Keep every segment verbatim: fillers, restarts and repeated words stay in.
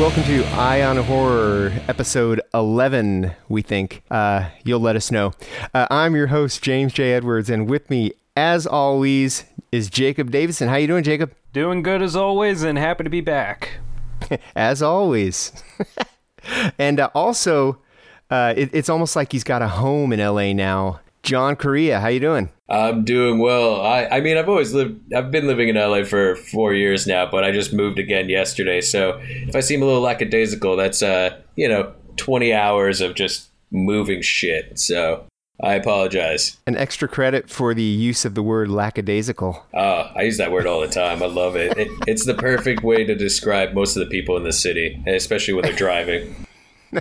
welcome to Eye on Horror, episode eleven, we think. Uh, you'll let us know. Uh, I'm your host, James J. Edwards, and with me, as always, is Jacob Davison. How you doing, Jacob? Doing good as always, and happy to be back. As always. And uh, also, uh, it, it's almost like he's got a home in L A now. John Correa, how you doing? I'm doing well. I, I mean, I've always lived, I've been living in L A for four years now, but I just moved again yesterday. So if I seem a little lackadaisical, that's, uh, you know, twenty hours of just moving shit. So I apologize. An extra credit for the use of the word lackadaisical. Uh, I use that word all the time. I love it. it. It's the perfect way to describe most of the people in the city, especially when they're driving.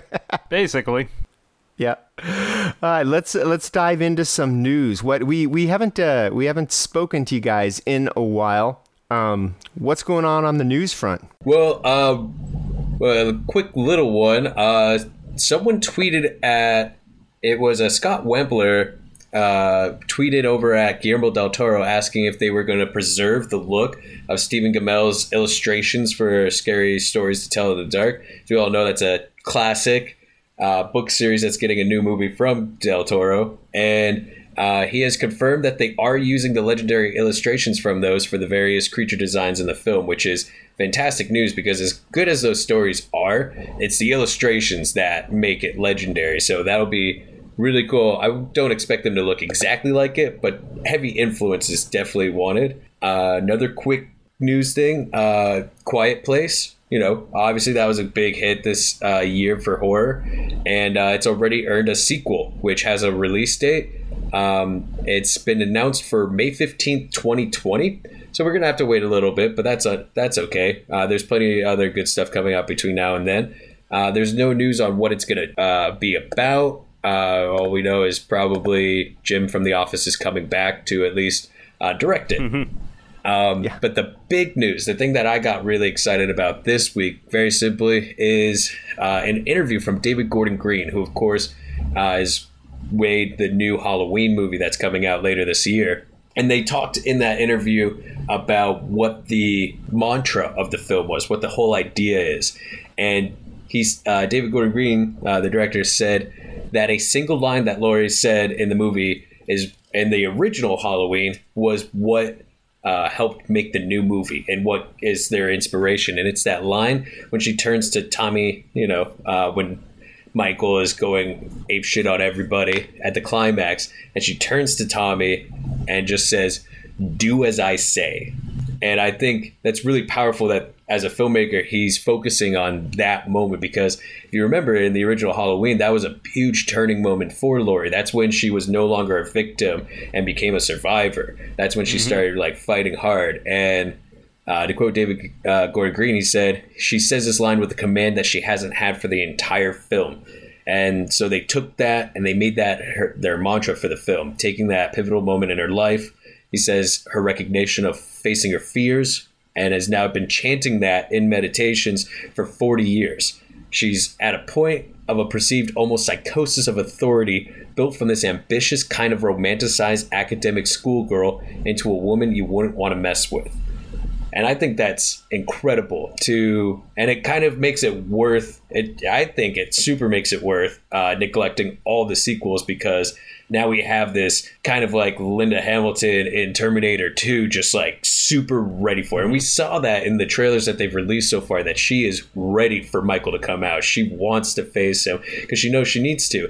Basically. Yeah. All right, let's let's dive into some news. What we we haven't uh, we haven't spoken to you guys in a while. Um, what's going on on the news front? Well, uh, well, a quick little one. Uh, someone tweeted at it was a Scott Wempler uh, tweeted over at Guillermo del Toro asking if they were going to preserve the look of Stephen Gamel's illustrations for Scary Stories to Tell in the Dark. As you all know, that's a classic Uh, book series that's getting a new movie from Del Toro, and uh, he has confirmed that they are using the legendary illustrations from those for the various creature designs in the film, which is fantastic news because as good as those stories are, it's the illustrations that make it legendary. So that'll be really cool. I don't expect them to look exactly like it, but heavy influence is definitely wanted. Uh, another quick news thing, uh, Quiet Place. You know, obviously that was a big hit this uh, year for horror, and uh, it's already earned a sequel, which has a release date. Um, it's been announced for May fifteenth, twenty twenty, so we're going to have to wait a little bit, but that's a, that's okay. Uh, there's plenty of other good stuff coming out between now and then. Uh, there's no news on what it's going to uh, be about. Uh, all we know is probably Jim from The Office is coming back to at least uh, direct it. Mm-hmm. Um, yeah. But the big news, the thing that I got really excited about this week, very simply, is uh, an interview from David Gordon Green, who, of course, uh, has made the new Halloween movie that's coming out later this year. And they talked in that interview about what the mantra of the film was, what the whole idea is. And he's uh, David Gordon Green, uh, the director, said that a single line that Laurie said in the movie is in the original Halloween was what Uh, helped make the new movie and what is their inspiration. And it's that line when she turns to Tommy, you know, uh, when Michael is going ape shit on everybody at the climax, and she turns to Tommy and just says, "Do as I say." And I think that's really powerful that as a filmmaker, he's focusing on that moment, because if you remember in the original Halloween, that was a huge turning moment for Laurie. That's when she was no longer a victim and became a survivor. That's when she mm-hmm. started like fighting hard. And uh, to quote David uh, Gordon Green, he said, she says this line with a command that she hasn't had for the entire film. And so they took that and they made that her, their mantra for the film, taking that pivotal moment in her life. He says her recognition of facing her fears, and has now been chanting that in meditations for forty years. She's at a point of a perceived almost psychosis of authority built from this ambitious kind of romanticized academic schoolgirl into a woman you wouldn't want to mess with. And I think that's incredible to, and it kind of makes it worth it. I think it super makes it worth uh, neglecting all the sequels, because now we have this kind of like Linda Hamilton in Terminator two, just like super ready for it. And we saw that in the trailers that they've released so far, that she is ready for Michael to come out. She wants to face him because she knows she needs to.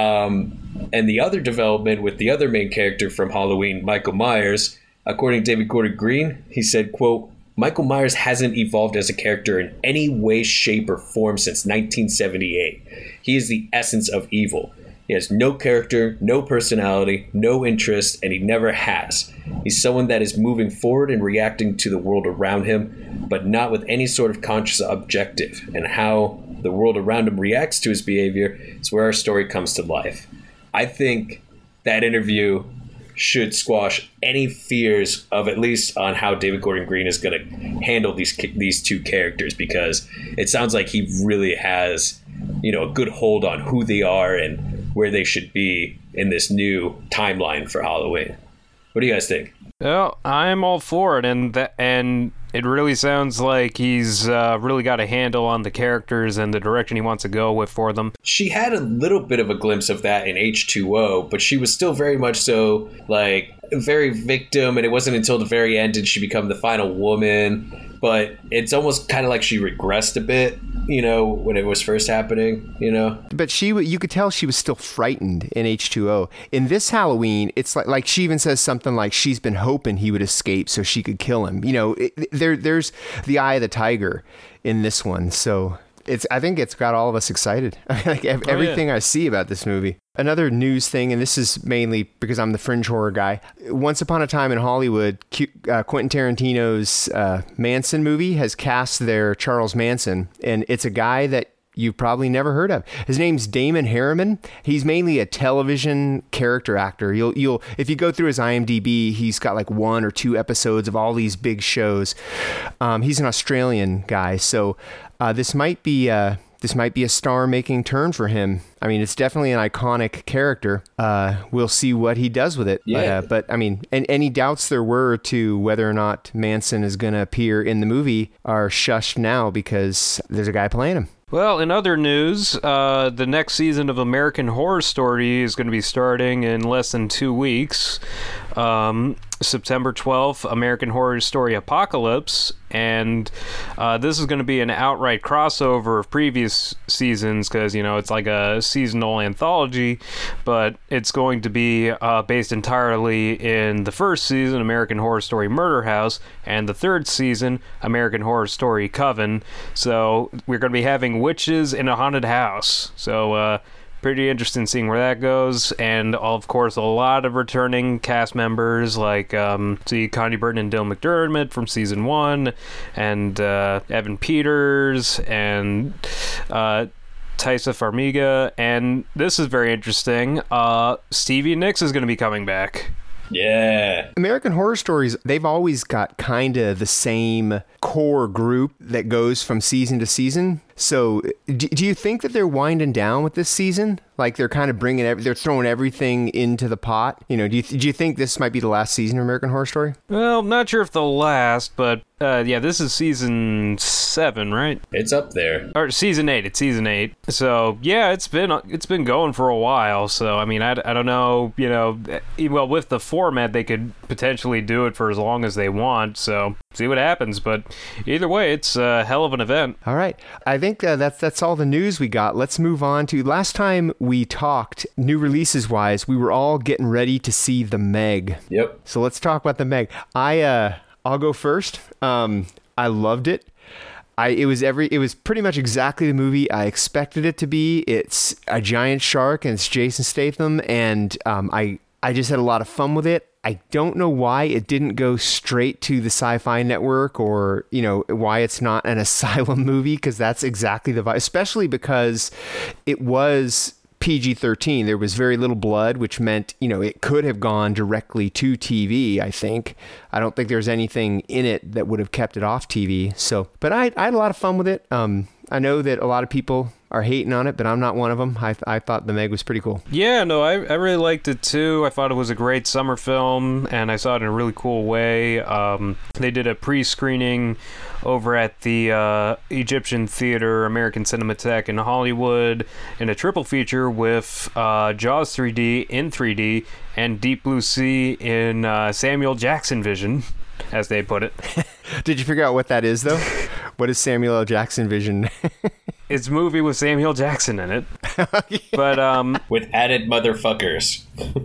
Um, and the other development with the other main character from Halloween, Michael Myers, according to David Gordon Green, he said, quote, "Michael Myers hasn't evolved as a character in any way, shape, or form since nineteen seventy-eight. He is the essence of evil. He has no character, no personality, no interest, and he never has. He's someone that is moving forward and reacting to the world around him, but not with any sort of conscious objective. And how the world around him reacts to his behavior is where our story comes to life." I think that interview should squash any fears of, at least on how David Gordon Green is going to handle these these two characters, because it sounds like he really has, you know, a good hold on who they are and where they should be in this new timeline for Halloween. What do you guys think? Well, I'm all for it, and th- and It really sounds like he's uh, really got a handle on the characters and the direction he wants to go with for them. She had a little bit of a glimpse of that in H two O, but she was still very much so, like, very victim, and it wasn't until the very end did she become the final woman. But it's almost kind of like she regressed a bit, you know, when it was first happening, you know? But she, you could tell she was still frightened in H two O. In this Halloween, it's like, like she even says something like she's been hoping he would escape so she could kill him. You know, it, there, there's the eye of the tiger in this one. So it's, I think it's got all of us excited. Like everything oh, yeah. I see about this movie. Another news thing, and this is mainly because I'm the fringe horror guy. Once Upon a Time in Hollywood, uh, Quentin Tarantino's uh, Manson movie has cast their Charles Manson, and it's a guy that you've probably never heard of. His name's Damon Harriman. He's mainly a television character actor. You'll, you'll, if you go through his I M D B, he's got like one or two episodes of all these big shows. Um, he's an Australian guy, so uh, this might be. Uh, This might be a star-making turn for him. I mean, it's definitely an iconic character. Uh, we'll see what he does with it. Yeah. But, uh, but I mean, and any doubts there were to whether or not Manson is going to appear in the movie are shushed now because there's a guy playing him. Well, in other news, uh, the next season of American Horror Story is going to be starting in less than two weeks. Um, September twelfth, American Horror Story Apocalypse, and uh, this is going to be an outright crossover of previous seasons because, you know, it's like a seasonal anthology, but it's going to be uh, based entirely in the first season, American Horror Story Murder House, and the third season, American Horror Story Coven. So we're going to be having witches in a haunted house. So, uh, pretty interesting seeing where that goes, and of course a lot of returning cast members like um, see Connie Burton and Dylan McDermott from season one, and uh, Evan Peters and uh, Taissa Farmiga, and this is very interesting. Uh, Stevie Nicks is going to be coming back. Yeah. American Horror Stories, they've always got kind of the same core group that goes from season to season. So do, do you think that they're winding down with this season? Like they're kind of bringing, every, they're throwing everything into the pot? You know, do you, do you think this might be the last season of American Horror Story? Well, not sure if the last, but uh, yeah, this is season seven, right? It's up there. Or season eight. It's season eight. So yeah, it's been it's been going for a while. So I mean, I, I don't know. You know, well, with the format, they could potentially do it for as long as they want. So see what happens. But either way, it's a hell of an event. All right, I think uh, that's that's all the news we got. Let's move on to last time we talked new releases wise. We were all getting ready to see The Meg. Yep. So let's talk about The Meg. I uh, I'll go first. Um, I loved it. I it was every it was pretty much exactly the movie I expected it to be. It's a giant shark and it's Jason Statham, and um, I I just had a lot of fun with it. I don't know why it didn't go straight to the Sci-Fi Network, or, you know, why it's not an Asylum movie, because that's exactly the vibe, especially because it was P G thirteen. There was very little blood, which meant, you know, it could have gone directly to T V, I think. I don't think there's anything in it that would have kept it off T V. So, but I, I had a lot of fun with it. Um, I know that a lot of people are hating on it, but I'm not one of them. I I thought The Meg was pretty cool. Yeah, no, I, I really liked it too. I thought it was a great summer film, and I saw it in a really cool way. Um, they did a pre-screening over at the uh, Egyptian Theater, American Cinematheque in Hollywood, in a triple feature with uh, Jaws three D in three D and Deep Blue Sea in uh, Samuel Jackson vision, as they put it. Did you figure out what that is, though? What is Samuel L. Jackson vision? It's a movie with Samuel Jackson in it. Yeah. But um with added motherfuckers.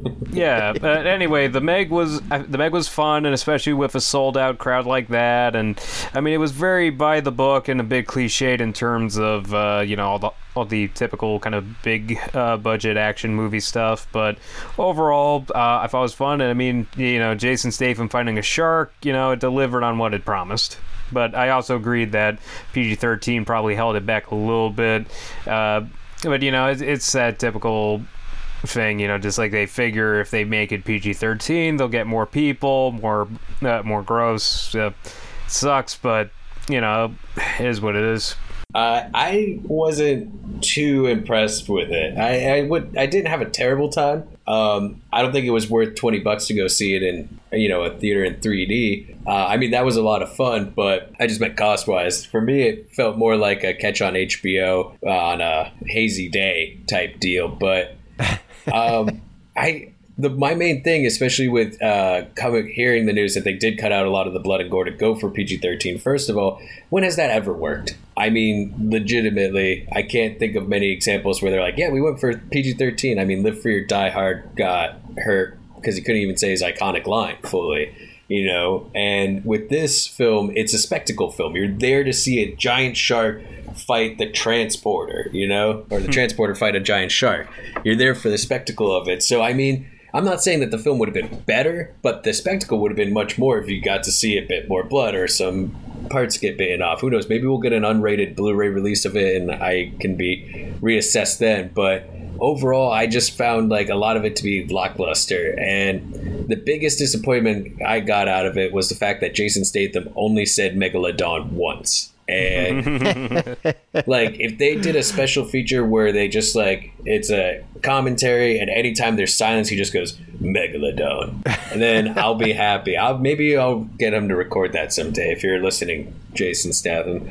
Yeah, but anyway, the Meg was the Meg was fun, and especially with a sold out crowd like that. And I mean, it was very by the book and a bit cliched in terms of uh, you know all the all the typical kind of big uh, budget action movie stuff. But overall, uh, I thought it was fun. And I mean, you know, Jason Statham finding a shark, you know, it delivered on what it promised. But I also agreed that P G thirteen probably held it back a little bit. Uh, but, you know, it's, it's that typical thing, you know, just like they figure if they make it P G thirteen, they'll get more people, more uh, more gross. Uh, sucks, but, you know, it is what it is. Uh, I wasn't too impressed with it. I, I would. I didn't have a terrible time. Um, I don't think it was worth twenty bucks to go see it in, you know, a theater in three D. Uh, I mean, that was a lot of fun, but I just meant cost wise. For me, it felt more like a catch on H B O on a hazy day type deal. But um, I. The, my main thing, especially with uh, coming, hearing the news that they did cut out a lot of the blood and gore to go for P G thirteen, first of all, when has that ever worked? I mean, legitimately, I can't think of many examples where they're like, yeah, we went for P G thirteen. I mean, Live Free or Die Hard got hurt because he couldn't even say his iconic line fully, you know? And with this film, it's a spectacle film. You're there to see a giant shark fight the transporter, you know? Or the transporter fight a giant shark. You're there for the spectacle of it. So, I mean... I'm not saying that the film would have been better, but the spectacle would have been much more if you got to see a bit more blood or some parts get bitten off. Who knows? Maybe we'll get an unrated Blu-ray release of it and I can be reassessed then. But overall, I just found like a lot of it to be lackluster. And the biggest disappointment I got out of it was the fact that Jason Statham only said Megalodon once. And like if they did a special feature where they just like it's a commentary and anytime there's silence he just goes Megalodon and then I'll be happy. I'll maybe I'll get him to record that someday if you're listening, Jason Statham.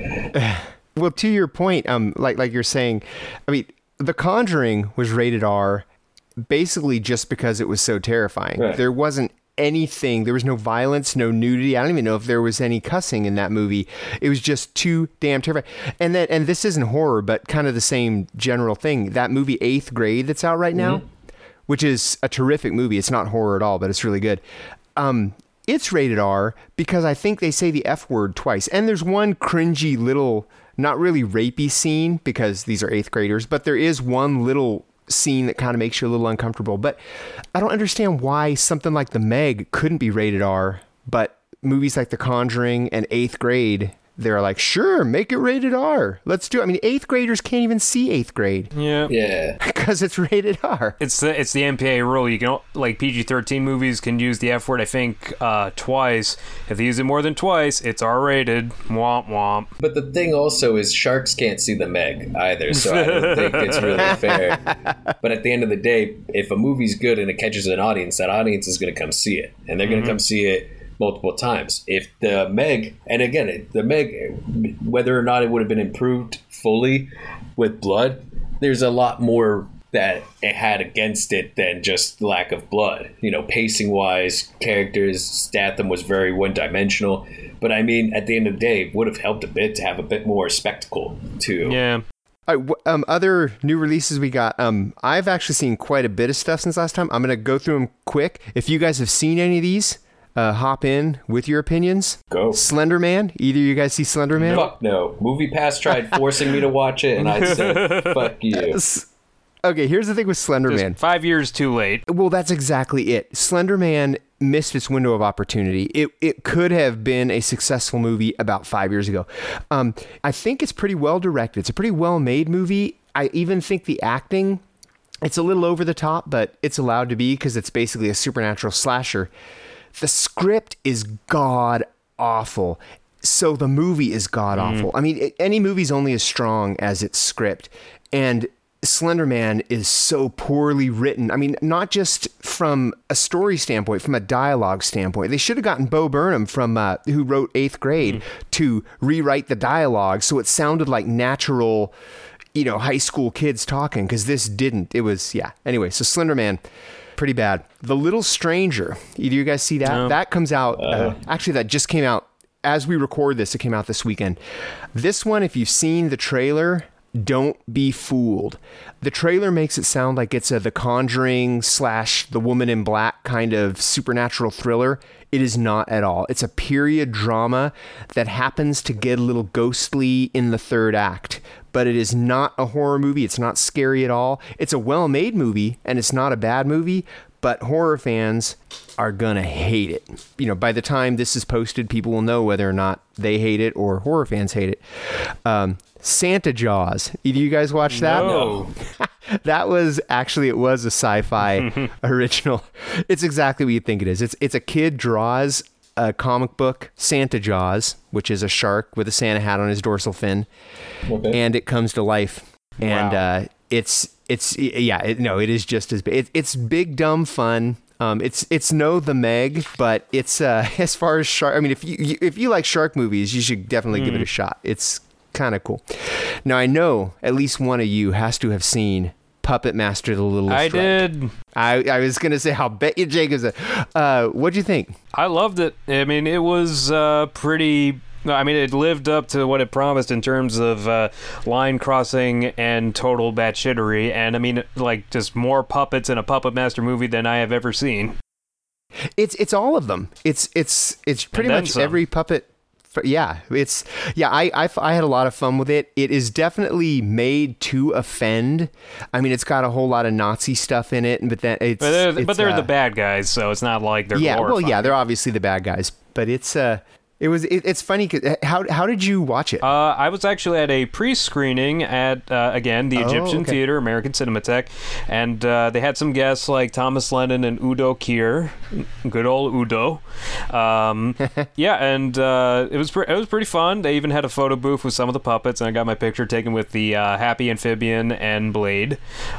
Well, to your point, um like like you're saying, I mean, The Conjuring was rated R basically just because it was so terrifying. Right. There wasn't anything. There was no violence, no nudity. I don't even know if there was any cussing in that movie. It was just too damn terrifying. And then, and this isn't horror, but kind of the same general thing. That movie Eighth Grade that's out right now, mm-hmm. which is a terrific movie. It's not horror at all, but it's really good. Um, it's rated R because I think they say the F word twice. And there's one cringy little, not really rapey scene because these are eighth graders, but there is one little scene that kind of makes you a little uncomfortable. But I don't understand why something like The Meg couldn't be rated R, but movies like The Conjuring and Eighth Grade, they're like, sure, make it rated R. Let's do it. I mean, eighth graders can't even see eighth grade. Yeah. Yeah. Because it's rated R. It's the it's the M P A rule. You can, like, P G thirteen movies can use the F word, I think, uh, twice. If they use it more than twice, it's R rated. Womp womp. But the thing also is sharks can't see The Meg either, so I don't think it's really fair. But at the end of the day, if a movie's good and it catches an audience, that audience is going to come see it. And they're going to mm-hmm. come see it multiple times. If the Meg, and again, the Meg, whether or not it would have been improved fully with blood, there's a lot more that it had against it than just lack of blood. You know, pacing wise, characters, Statham was very one dimensional. But I mean, at the end of the day, it would have helped a bit to have a bit more spectacle too. Yeah. All right, um, other new releases we got. Um, I've actually seen quite a bit of stuff since last time. I'm going to go through them quick. If you guys have seen any of these, Uh, hop in with your opinions. Go. Slender Man. Either of you guys see Slender Man? Fuck no. Movie Pass tried forcing me to watch it, and I said, fuck you. Okay, here's the thing with Slender Just Man. Five years too late. Well, that's exactly it. Slender Man missed its window of opportunity. It it could have been a successful movie about five years ago. Um, I think it's pretty well directed. It's a pretty well made movie. I even think the acting, it's a little over the top, but it's allowed to be because it's basically a supernatural slasher. The script is god awful. So the movie is god awful. Mm. I mean, it, any movie's only as strong as its script. And Slender Man is so poorly written. I mean, not just from a story standpoint, from a dialogue standpoint. They should have gotten Bo Burnham from uh, who wrote Eighth Grade mm. to rewrite the dialogue so it sounded like natural, you know, high school kids talking, because this didn't. It was, yeah. Anyway, so Slender Man, pretty bad. The Little Stranger. Either you guys see that? No. That comes out. Uh, uh, actually, that just came out as we record this. It came out this weekend. This one, if you've seen the trailer, don't be fooled. The trailer makes it sound like it's a The Conjuring slash The Woman in Black kind of supernatural thriller. It is not at all. It's a period drama that happens to get a little ghostly in the third act. But it is not a horror movie. It's not scary at all. It's a well-made movie, and it's not a bad movie, but horror fans are going to hate it. You know, by the time this is posted, people will know whether or not they hate it or horror fans hate it. Um, Santa Jaws. Either you guys watch that? No. That was, actually, it was a sci-fi original. It's exactly what you think it is. It's, it's a kid draws a comic book, Santa Jaws, which is a shark with a Santa hat on his dorsal fin, okay. and it comes to life. And wow. uh, it's it's yeah, it, no, it is just as big. It, it's big, dumb fun. Um, it's it's no The Meg, but it's uh, as far as shark. I mean, if you if you like shark movies, you should definitely mm. give it a shot. It's kind of cool. Now I know at least one of you has to have seen Puppet Master: The Littlest I Reich. did. I I was gonna say, I'll bet you Jake is a. Uh, what'd you think? I loved it. I mean, it was uh, pretty. I mean, it lived up to what it promised in terms of uh, line crossing and total batshittery. And I mean, like, just more puppets in a Puppet Master movie than I have ever seen. It's it's all of them. It's it's it's pretty much some. every puppet. Yeah, it's yeah. I, I I had a lot of fun with it. It is definitely made to offend. I mean, it's got a whole lot of Nazi stuff in it, but then it's but they're, it's, but they're uh, the bad guys, so it's not like they're yeah. glorified. Well, yeah, they're obviously the bad guys, but it's uh. It was. It, it's funny. Cause how how did you watch it? Uh, I was actually at a pre-screening at uh, again the Egyptian oh, okay. Theater, American Cinematheque, and uh, they had some guests like Thomas Lennon and Udo Kier, good old Udo. Um, yeah, and uh, it was pre- it was pretty fun. They even had a photo booth with some of the puppets, and I got my picture taken with the uh, Happy Amphibian and Blade.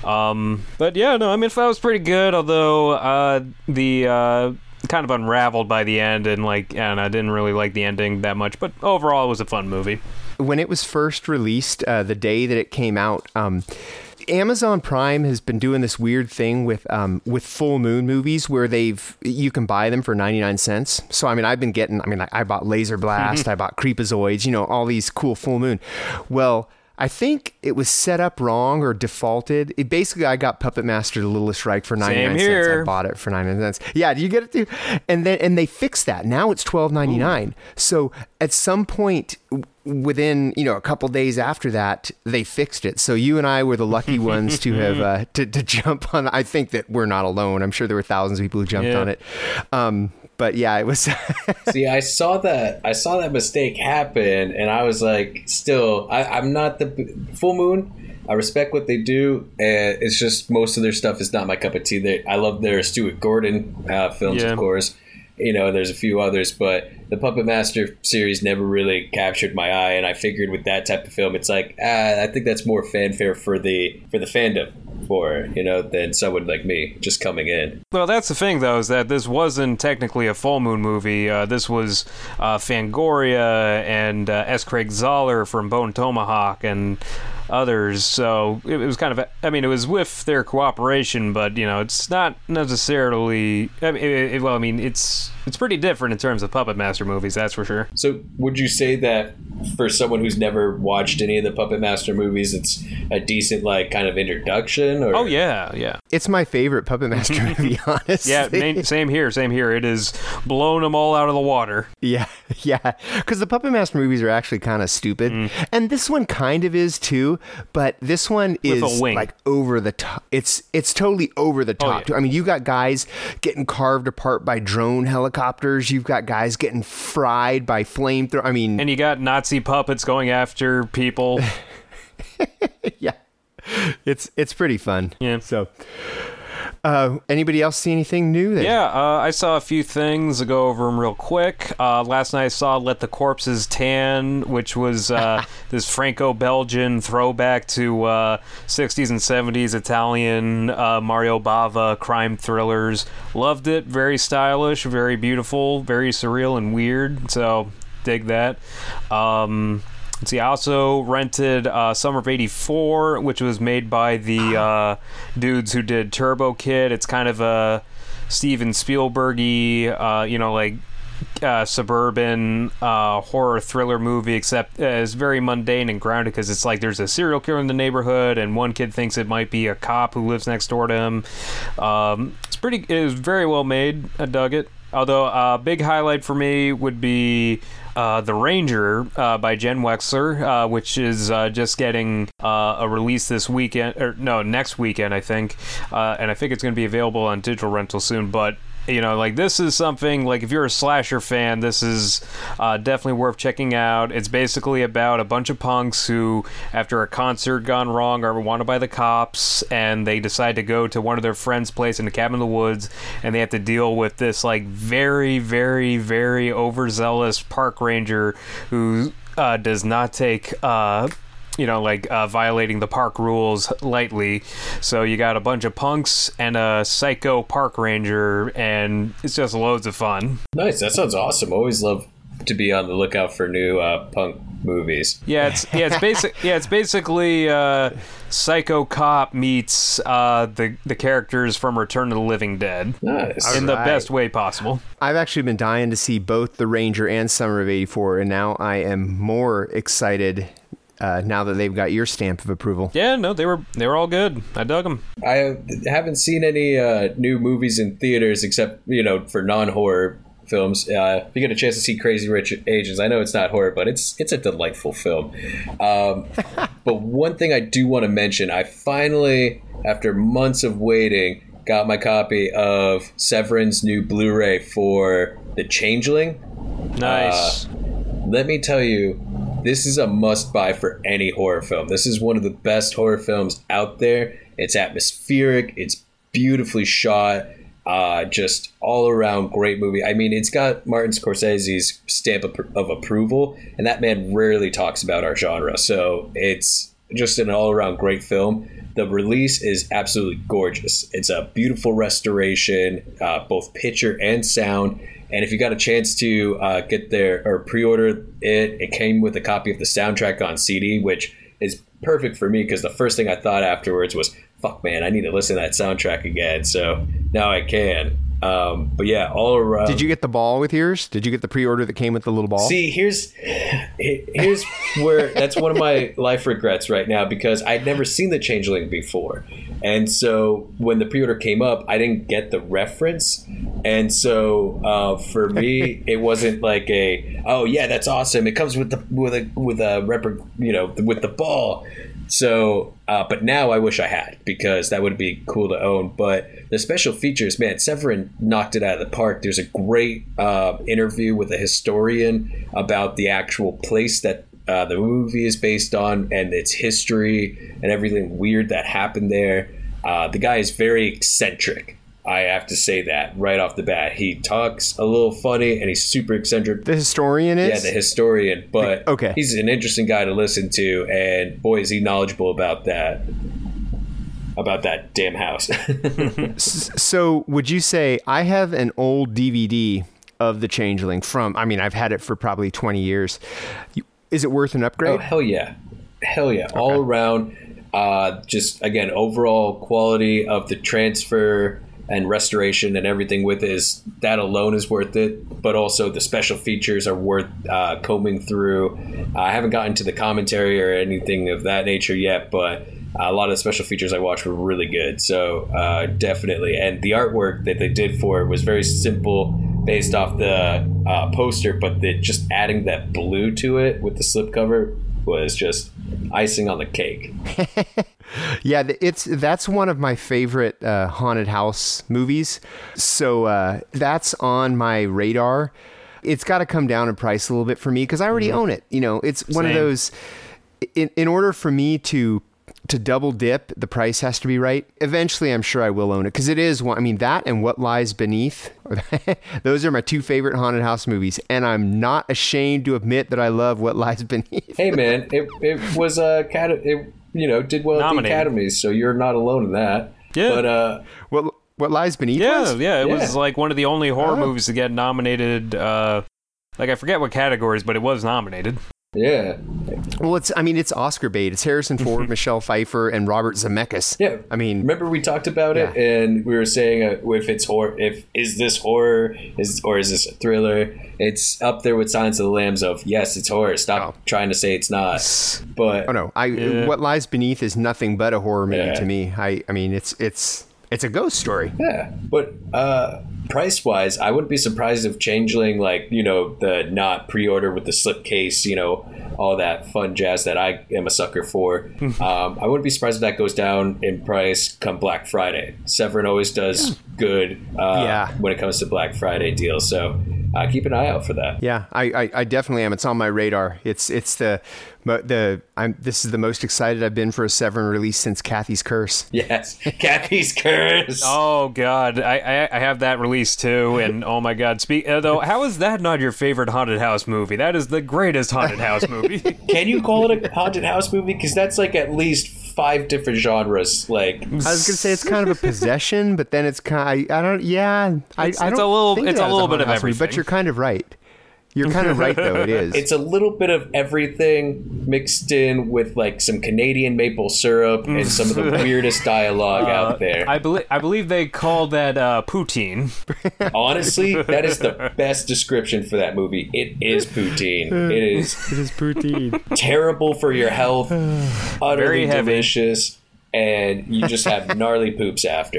Um, but yeah, no, I mean, it was pretty good. Although uh, the uh, kind of unraveled by the end, and like, and I didn't really like the ending that much, but overall it was a fun movie. When it was first released, uh, the day that it came out, um, Amazon Prime has been doing this weird thing with um, with full moon movies where they've you can buy them for ninety-nine cents. So I mean, I've been getting, I mean, I, I bought Laser Blast, I bought Creepazoids, you know, all these cool full moon. Well, I think it was set up wrong or defaulted. It basically, I got Puppet Master: The Littlest Reich for ninety-nine cents. I bought it for ninety-nine cents. Yeah, do you get it too? And then and they fixed that. Now it's twelve ninety-nine. So at some point within, you know, a couple days after that, they fixed it. So you and I were the lucky ones to have uh, to to jump on. I think that we're not alone. I'm sure there were thousands of people who jumped yeah. on it. Um, But yeah, it was. See, I saw that. I saw that mistake happen, and I was like, "Still, I, I'm not the Full Moon. I respect what they do. And it's just most of their stuff is not my cup of tea. They, I love their Stuart Gordon uh, films, yeah. of course. You know, there's a few others, but the Puppet Master series never really captured my eye. And I figured with that type of film, it's like, ah, I think that's more fanfare for the for the fandom. For you know, than someone like me just coming in. Well, that's the thing, though, is that this wasn't technically a full moon movie. Uh, this was uh, Fangoria and uh, S. Craig Zoller from Bone Tomahawk and others. So it, it was kind of, I mean, it was with their cooperation, but you know, it's not necessarily. I mean, it, it, well, I mean, it's it's pretty different in terms of Puppet Master movies, that's for sure. So, would you say that for someone who's never watched any of the Puppet Master movies, it's a decent, like, kind of introduction? Or? Oh yeah, yeah. It's my favorite Puppet Master movie, honestly. Yeah, main, same here, same here. It has blown them all out of the water. Yeah, yeah. Because the Puppet Master movies are actually kind of stupid, mm. and this one kind of is too. But this one is like over the top. It's it's totally over the top. Oh, yeah. I mean, you got guys getting carved apart by drone helicopters. You've got guys getting fried by flamethrower. I mean, and you got Nazi puppets going after people. Yeah, it's it's pretty fun. Yeah. So. Uh, anybody else see anything new there? Yeah, uh, I saw a few things. I'll go over them real quick. Uh, last night I saw Let the Corpses Tan, which was uh, this Franco-Belgian throwback to uh, sixties and seventies Italian uh, Mario Bava crime thrillers. Loved it. Very stylish, very beautiful, very surreal and weird. So, dig that. Um... Let's see, I also rented uh, Summer of eighty-four, which was made by the uh, dudes who did Turbo Kid. It's kind of a Steven Spielberg-y, uh, you know, like uh, suburban uh, horror thriller movie, except uh, it's very mundane and grounded because it's like there's a serial killer in the neighborhood and one kid thinks it might be a cop who lives next door to him. Um, it's pretty, it was very well made. I dug it. Although a uh, big highlight for me would be uh, The Ranger uh, by Jen Wexler, uh, which is uh, just getting uh, a release this weekend, or no, next weekend, I think. Uh, and I think it's going to be available on digital rental soon. But you know, like this is something like if you're a slasher fan, this is uh, definitely worth checking out. It's basically about a bunch of punks who, after a concert gone wrong, are wanted by the cops, and they decide to go to one of their friends' place in a cabin in the woods, and they have to deal with this like very, very, very overzealous park ranger who uh, does not take. Uh, you know, like uh, violating the park rules lightly. So you got a bunch of punks and a psycho park ranger, and it's just loads of fun. Nice. That sounds awesome. Always love to be on the lookout for new uh, punk movies. Yeah, it's yeah, it's basic. Yeah, it's basically uh, Psycho Cop meets uh, the the characters from Return of the Living Dead. Nice. In All the right. best way possible. I've actually been dying to see both The Ranger and Summer of eighty-four, and now I am more excited uh, now that they've got your stamp of approval. Yeah, no, they were they were all good. I dug them. I haven't seen any uh, new movies in theaters except, you know, for non-horror films. Uh, if you get a chance to see Crazy Rich Asians, I know it's not horror, but it's it's a delightful film. Um, but one thing I do want to mention, I finally, after months of waiting, got my copy of Severin's new Blu-ray for The Changeling. Nice. Uh, let me tell you, this is a must-buy for any horror film. This is one of the best horror films out there. It's atmospheric. It's beautifully shot. Uh, just all-around great movie. I mean, it's got Martin Scorsese's stamp of, of approval, and that man rarely talks about our genre. So it's just an all-around great film. The release is absolutely gorgeous. It's a beautiful restoration, uh, both picture and sound. And if you got a chance to uh, get there or pre-order it, it came with a copy of the soundtrack on C D, which is perfect for me because the first thing I thought afterwards was, fuck, man, I need to listen to that soundtrack again. So now I can. Um, but yeah, all around. Did you get the ball with yours? Did you get the pre-order that came with the little ball? See, here's here's where that's one of my life regrets right now because I'd never seen The Changeling before. And so when the pre-order came up, I didn't get the reference. And so uh, for me, it wasn't like a, oh yeah, that's awesome. It comes with the with a with a rep, you know, with the ball. So, uh, but now I wish I had because that would be cool to own. But the special features, man, Severin knocked it out of the park. There's a great uh, interview with a historian about the actual place that uh, the movie is based on and its history and everything weird that happened there. Uh, the guy is very eccentric. I have to say that right off the bat. He talks a little funny and he's super eccentric. The historian is? Yeah, the historian. But okay. He's an interesting guy to listen to, and boy, is he knowledgeable about that. About that damn house. So would you say I have an old D V D of The Changeling from, I mean, I've had it for probably twenty years. Is it worth an upgrade? Oh, hell yeah. Hell yeah. Okay. All around, uh, just, again, overall quality of the transfer and restoration and everything with it is that alone is worth it, but also the special features are worth uh, combing through. Uh, I haven't gotten to the commentary or anything of that nature yet, but a lot of the special features I watched were really good. So uh, definitely, and the artwork that they did for it was very simple, based off the uh, poster, but the, just adding that blue to it with the slipcover was just icing on the cake. Yeah, it's that's one of my favorite uh, haunted house movies. So uh, that's on my radar. It's got to come down in price a little bit for me because I already mm-hmm. own it. You know, it's one Same. of those. In in order for me to to double dip, the price has to be right. Eventually, I'm sure I will own it because it is one. I mean, that and What Lies Beneath. Those are my two favorite haunted house movies, and I'm not ashamed to admit that I love What Lies Beneath. Hey, man, it it was a cat. It you know did well Nominated. at the Academies, so you're not alone in that. Yeah. But uh, what What Lies Beneath? Yeah, was? yeah. It Yeah. was like one of the only horror Oh. movies to get nominated. Uh, like I forget what categories, but it was nominated. yeah, Well, it's. I mean, it's Oscar bait. It's Harrison Ford, Michelle Pfeiffer, and Robert Zemeckis. yeah. I mean, remember we talked about it, Yeah. and we were saying uh, if it's horror, if is this horror, is or is this a thriller? It's up there with Silence of the Lambs. Of yes, it's horror. Stop Oh. trying to say it's not. But oh no, I. Yeah. What Lies Beneath is nothing but a horror movie Yeah. to me. I. I mean, it's it's it's a ghost story. yeah, but uh, price wise, I wouldn't be surprised if Changeling, like, you know, the not pre-order with the slipcase, you know, all that fun jazz that I am a sucker for. um, I wouldn't be surprised if that goes down in price come Black Friday. Severin always does good uh, Yeah. when it comes to Black Friday deals. So uh, keep an eye out for that. Yeah, I, I, I definitely am. It's on my radar. It's it's the the I'm this is the most excited I've been for a Severin release since Kathy's Curse. Yes, Kathy's Curse. Oh God, I, I I have that release too, and oh my God, speak uh, though. How is that not your favorite haunted house movie? That is the greatest haunted house movie. Can you call it a haunted house movie? Because that's like at least five different genres. Like, I was gonna say it's kind of a possession, but then it's kind. I, I don't. Yeah, I, It's- I it's don't a little- think it's it a as little bit haunted of house movie, But everything. you're kind of right. You're kind of right, though. It is. it's a little bit of everything mixed in with like some Canadian maple syrup and some of the weirdest dialogue out there. I believe I believe they call that uh, poutine. Honestly, that is the best description for that movie. It is poutine. It is It is poutine. terrible for your health, utterly Very heavy. delicious, and you just have gnarly poops after.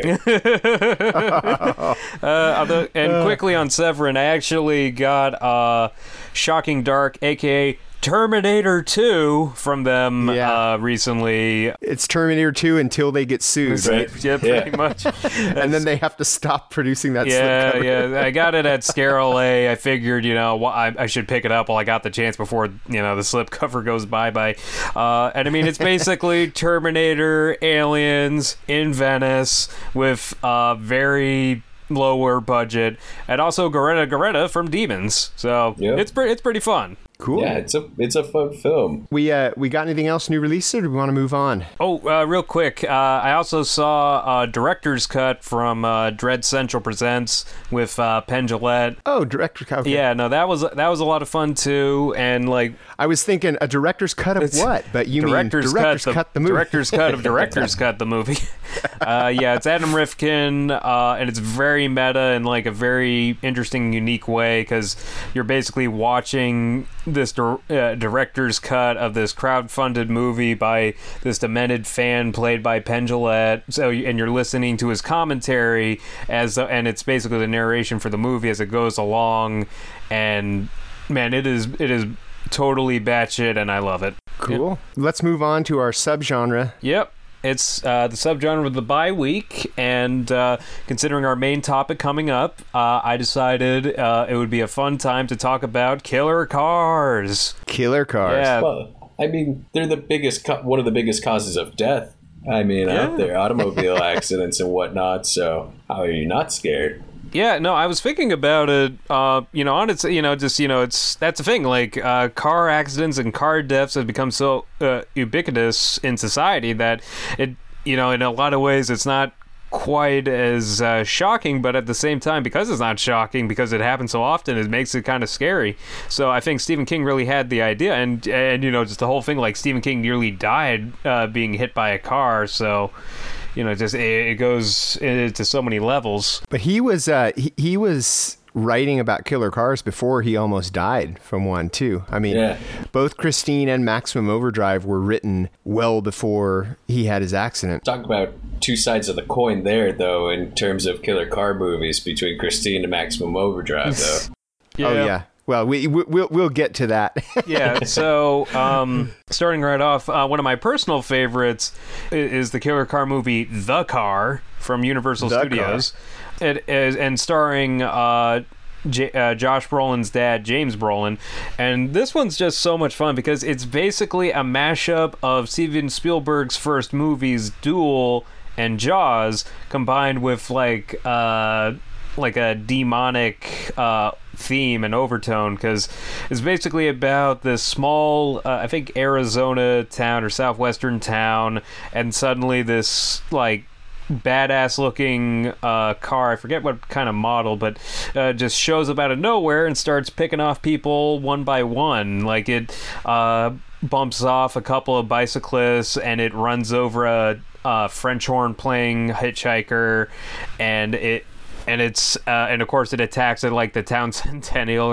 Uh, although, and quickly on Severin, I actually got uh, Shocking Dark, aka Terminator two, from them Yeah. uh, recently. It's Terminator two until they get sued, right? Yeah, pretty Yeah. much. And then they have to stop producing that. Yeah, slipcover. yeah. I got it at Scarole. I figured, you know, wh- I, I should pick it up while I got the chance before, you know, the slipcover goes bye-bye. Uh, and I mean, it's basically Terminator, aliens in Venice with uh, very lower budget, and also Goretta Goretta from Demons. So Yeah. it's pretty, it's pretty fun. Cool. Yeah, it's a it's a fun film. We uh we got anything else new releases, or do we want to move on? Oh, uh, real quick, uh, I also saw a director's cut from uh, Dread Central Presents with uh, Penn Jillette. Oh, director cut. Okay. Yeah, no, that was that was a lot of fun too, and like I was thinking a director's cut of It's what? But you director's, mean director's cut, cut the, movie? Director's cut of director's cut the movie. Uh, yeah, it's Adam Rifkin, uh, and it's very meta in like a very interesting, unique way because you're basically watching this dir- uh, director's cut of this crowd-funded movie by this demented fan played by Penn Jillette. So, and you're listening to his commentary as, the, and it's basically the narration for the movie as it goes along. And man, it is it is totally batshit, and I love it. Cool. Let's move on to our subgenre. Yep. It's uh, the subgenre of the bye week, and uh, considering our main topic coming up, uh, I decided uh, it would be a fun time to talk about killer cars. Killer cars. Yeah. Well, I mean, they're the biggest, co- one of the biggest causes of death. I mean, Yeah. out there, automobile accidents and whatnot. So, how are you not scared? Yeah, no, I was thinking about it. Uh, you know, on its, you know, just you know, it's that's the thing. Like, uh, car accidents and car deaths have become so uh, ubiquitous in society that it, you know, in a lot of ways, it's not quite as uh, shocking, but at the same time, because it's not shocking, because it happens so often, it makes it kind of scary. So I think Stephen King really had the idea, and and you know, just the whole thing. Like Stephen King nearly died uh, being hit by a car. So. You know, just it, it goes into so many levels. But he was uh he, he was writing about killer cars before he almost died from one too. I mean, Yeah. both Christine and Maximum Overdrive were written well before he had his accident. Talk about two sides of the coin there, though, in terms of killer car movies between Christine and Maximum Overdrive, though. Oh yeah. Well, we, we we'll we'll get to that. Yeah, so um, starting right off, uh, one of my personal favorites i- is the killer car movie The Car from Universal The Studios. It is, and starring uh, J- uh, Josh Brolin's dad, James Brolin. And this one's just so much fun because it's basically a mashup of Steven Spielberg's first movies, Duel and Jaws, combined with like uh, like a demonic uh, theme and overtone, because it's basically about this small, uh, I think Arizona town or southwestern town, and suddenly this like badass looking uh, car, I forget what kind of model, but uh, just shows up out of nowhere and starts picking off people one by one. Like it uh, bumps off a couple of bicyclists and it runs over a, a French horn playing hitchhiker, and it and it's uh, and of course it attacks at like the town centennial or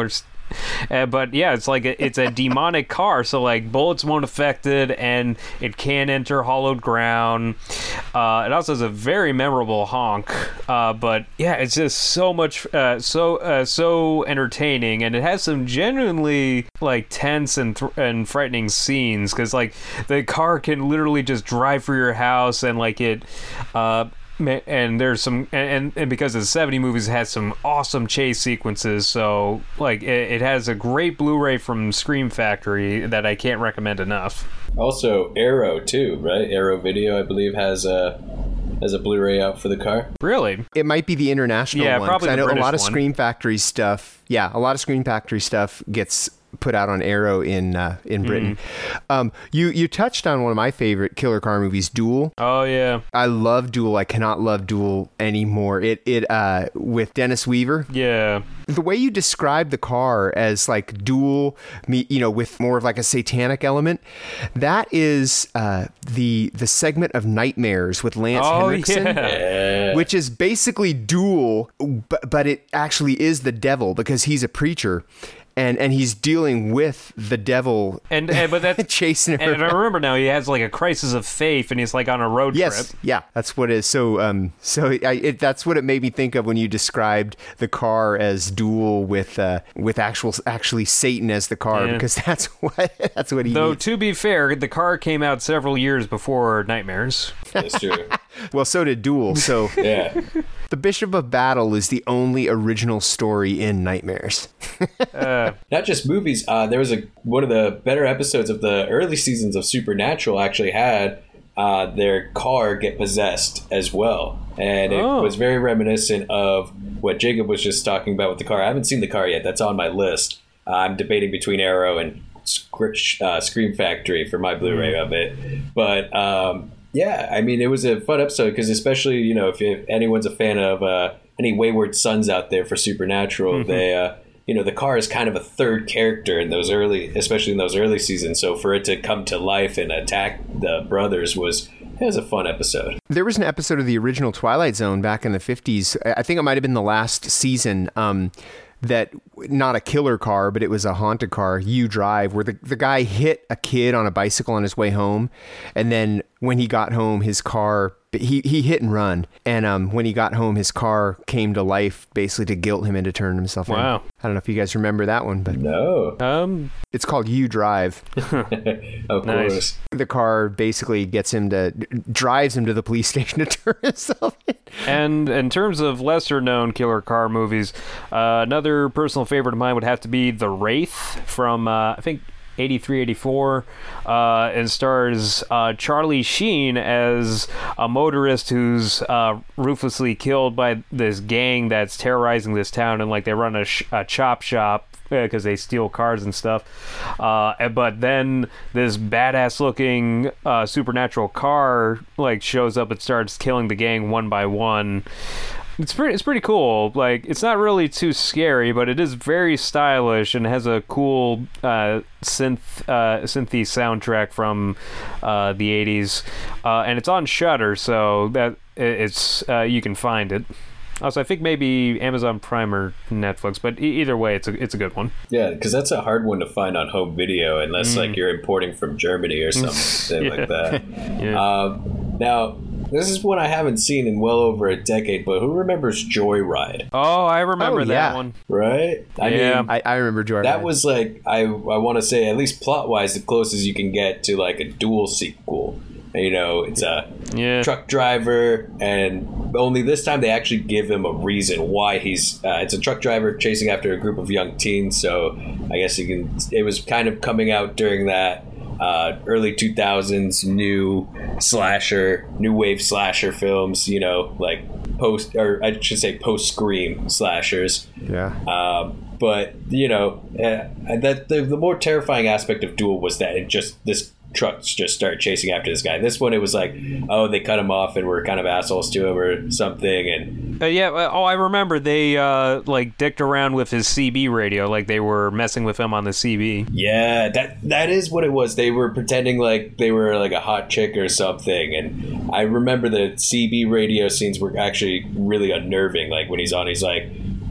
Uh, but yeah, it's like a, it's a demonic car, so like bullets won't affect it, and it can enter hollowed ground. Uh, it also has a very memorable honk. Uh, but yeah, it's just so much, uh, so uh, so entertaining, and it has some genuinely like tense and th- and frightening scenes because like the car can literally just drive for your house, and like it. Uh, And there's some, and and because the seventy movies, it has some awesome chase sequences. So like it, it has a great Blu-ray from Scream Factory that I can't recommend enough. Also, Arrow too, right? Arrow Video, I believe, has a has a Blu-ray out for the car. Really? It might be the international yeah, one. probably the I know British a lot of one. Scream Factory stuff. Yeah, a lot of Scream Factory stuff gets put out on Arrow in uh, in Britain. Mm. Um, you you touched on one of my favorite killer car movies, Duel. Oh yeah, I love Duel. I cannot love Duel anymore. It it uh, with Dennis Weaver. Yeah. The way you describe the car as like Duel, me, you know, with more of like a satanic element, that is uh, the the segment of Nightmares with Lance oh, Henriksen, yeah. which is basically Duel, but but it actually is the devil because he's a preacher. And and he's dealing with the devil, and, and but that's chasing him. And I remember now he has like a crisis of faith, and he's like on a road yes, trip. Yeah, that's what it is. So um, so I, it, that's what it made me think of when you described the car as Duel with uh, with actual actually Satan as the car, yeah. because that's what that's what he. Though needs. To be fair, the car came out several years before Nightmares. That's true. Well, so did Duel. So yeah. The Bishop of Battle is the only original story in Nightmares. uh, Not just movies. Uh, there was a one of the better episodes of the early seasons of Supernatural actually had uh, their car get possessed as well. And it oh. was very reminiscent of what Jacob was just talking about with the car. I haven't seen the car yet. That's on my list. Uh, I'm debating between Arrow and uh, Scream Factory for my Blu-ray mm. of it. But... Um, yeah, I mean, it was a fun episode because especially, you know, if, if anyone's a fan of uh, any Wayward Sons out there for Supernatural, mm-hmm. they, uh, you know, the car is kind of a third character in those early, especially in those early seasons. So for it to come to life and attack the brothers was, it was a fun episode. There was an episode of the original Twilight Zone back in the fifties. I think it might have been the last season. Um, that not a killer car, but it was a haunted car, You Drive, where the, the guy hit a kid on a bicycle on his way home. And then when he got home, his car, he, he hit and run. And um, when he got home, his car came to life basically to guilt him into turning himself in. Wow. I don't know if you guys remember that one, but no. Um, it's called You Drive. Of nice. course. The car basically gets him to, drives him to the police station to turn himself in. And in terms of lesser known killer car movies, uh, another personal favorite of mine would have to be The Wraith from, uh, I think, eighty-three, eighty-four, uh, and stars uh, Charlie Sheen as a motorist who's uh, ruthlessly killed by this gang that's terrorizing this town, and like they run a, sh- a chop shop because they steal cars and stuff. Uh, but then this badass looking uh, supernatural car like shows up and starts killing the gang one by one. It's pretty. It's pretty cool. Like, it's not really too scary, but it is very stylish and has a cool uh, synth, uh, synthy soundtrack from uh, the eighties, uh, and it's on Shudder, so that it's uh, you can find it. Also, I think maybe Amazon Prime or Netflix, but e- either way, it's a it's a good one. Yeah, because that's a hard one to find on home video unless mm. like you're importing from Germany or something yeah. like that. yeah. Um, now. This is one I haven't seen in well over a decade, but who remembers Joyride? Oh, I remember oh, that yeah. one. Right? I yeah. mean, I, I remember Joyride. That was like, I, I want to say, at least plot-wise, the closest you can get to like a Duel sequel. You know, it's a yeah. truck driver, and only this time they actually give him a reason why he's. Uh, it's a truck driver chasing after a group of young teens. So I guess you can. It was kind of coming out during that uh, early two thousands new slasher, new wave slasher films. You know, like post, or I should say post Scream slashers. Yeah. Um, but you know, uh, that the, the more terrifying aspect of Duel was that it just this. trucks just start chasing after this guy. This one, it was like, oh, they cut him off and were kind of assholes to him or something. And uh, yeah, oh, I remember they uh, like dicked around with his C B radio, like they were messing with him on the C B. Yeah, that that is what it was. They were pretending like they were like a hot chick or something. And I remember the C B radio scenes were actually really unnerving. Like when he's on, he's like,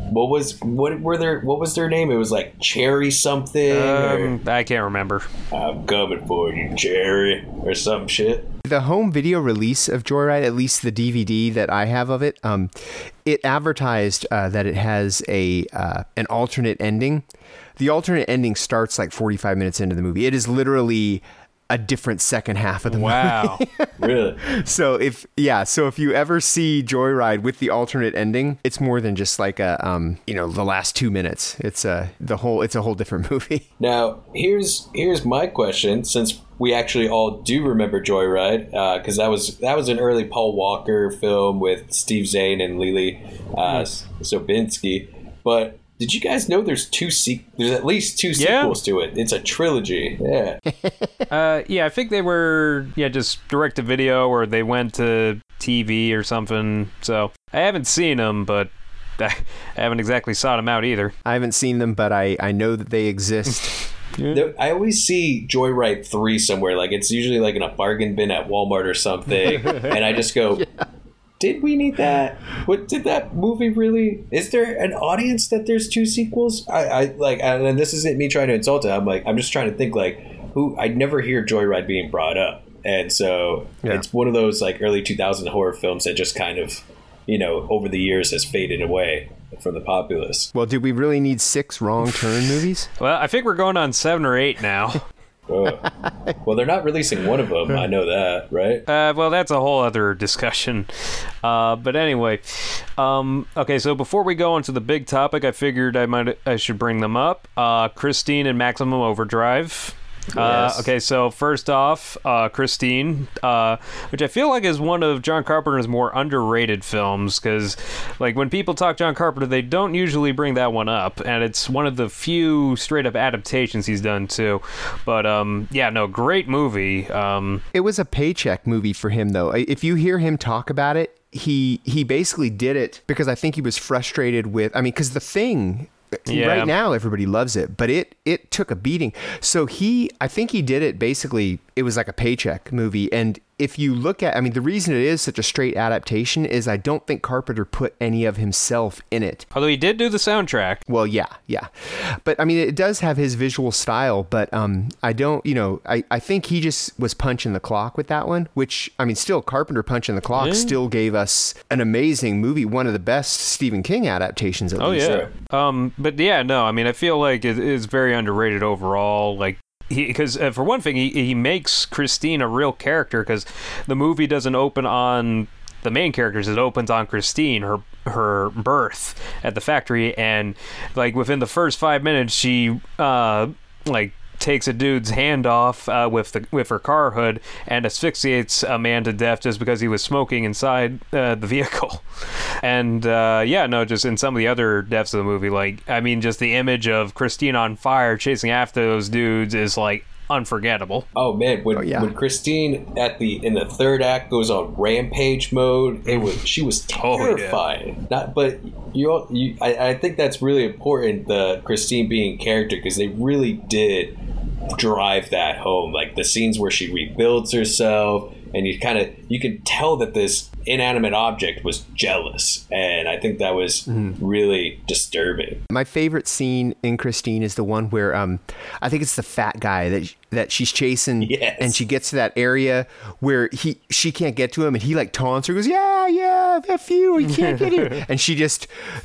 what was what were their what was their name? It was like Cherry something. Um, or, I can't remember. I'm coming for you, Cherry, or some shit. The home video release of Joyride, at least the D V D that I have of it, um, it advertised uh, that it has a uh, an alternate ending. The alternate ending starts like forty-five minutes into the movie. It is literally a different second half of the Wow. movie. Really? So if yeah, so if you ever see Joyride with the alternate ending, it's more than just like a um, you know, the last two minutes. It's a the whole it's a whole different movie. Now, here's here's my question, since we actually all do remember Joyride, because uh, that was that was an early Paul Walker film with Steve Zahn and Lily uh, Sobinski. But did you guys know there's two se- there's at least two Yeah. sequels to it? It's a trilogy. Yeah. Uh, yeah, I think they were yeah just direct to video, or they went to T V or something. So I haven't seen them, but I haven't exactly sought them out either. I haven't seen them, but I, I know that they exist. There, I always see Joyride three somewhere. Like, it's usually like in a bargain bin at Walmart or something. And I just go, yeah. Did we need that? What did that movie really? Is there an audience that there's two sequels? I, I like, and this isn't me trying to insult it. I'm like, I'm just trying to think like, who? I'd never hear Joyride being brought up, and so yeah. It's one of those like early two thousand horror films that just kind of, you know, over the years has faded away from the populace. Well, do we really need six Wrong Turn movies? Well, I think we're going on seven or eight now. Oh. Well, they're not releasing one of them. I know that, right? Uh, well, that's a whole other discussion. Uh, but anyway, um, okay. So before we go into the big topic, I figured I might I should bring them up. Uh, Christine and Maximum Overdrive. Uh, Yes. okay, so first off, uh, Christine, uh, which I feel like is one of John Carpenter's more underrated films, because like when people talk John Carpenter, they don't usually bring that one up, and it's one of the few straight up adaptations he's done too. But um, yeah, no, great movie. Um, it was a paycheck movie for him, though. If you hear him talk about it, he he basically did it because I think he was frustrated with. I mean, because The Thing. Yeah. Right now, everybody loves it, but it it took a beating. So he, I think he did it basically, it was like a paycheck movie. And if you look at, I mean, the reason it is such a straight adaptation is I don't think Carpenter put any of himself in it. Although he did do the soundtrack. Well, yeah, yeah. But I mean, it does have his visual style, but um, I don't, you know, I, I think he just was punching the clock with that one, which, I mean, still Carpenter punching the clock yeah. still gave us an amazing movie, one of the best Stephen King adaptations at oh, least. Oh, yeah. Um, but yeah, no, I mean, I feel like it is very underrated overall. Like, because uh, for one thing, he, he makes Christine a real character, because the movie doesn't open on the main characters. It opens on Christine, her her birth at the factory, and like within the first five minutes, she uh like takes a dude's hand off uh, with the with her car hood and asphyxiates a man to death just because he was smoking inside uh, the vehicle. And uh, yeah, no, just in some of the other deaths of the movie, like I mean, just the image of Christine on fire chasing after those dudes is like unforgettable. Oh man, when, oh, yeah. when Christine at the in the third act goes on rampage mode, it was she was terrifying. Oh, yeah. Not, but you, you I, I think that's really important. The Christine being character, because they really did drive that home. Like the scenes where she rebuilds herself, and you kind of you can tell that this inanimate object was jealous, and I think that was mm. really disturbing. My favorite scene in Christine is the one where um I think it's the fat guy that that she's chasing, yes. and she gets to that area where he she can't get to him, and he like taunts her, goes, yeah yeah F you, you can't get here, and she just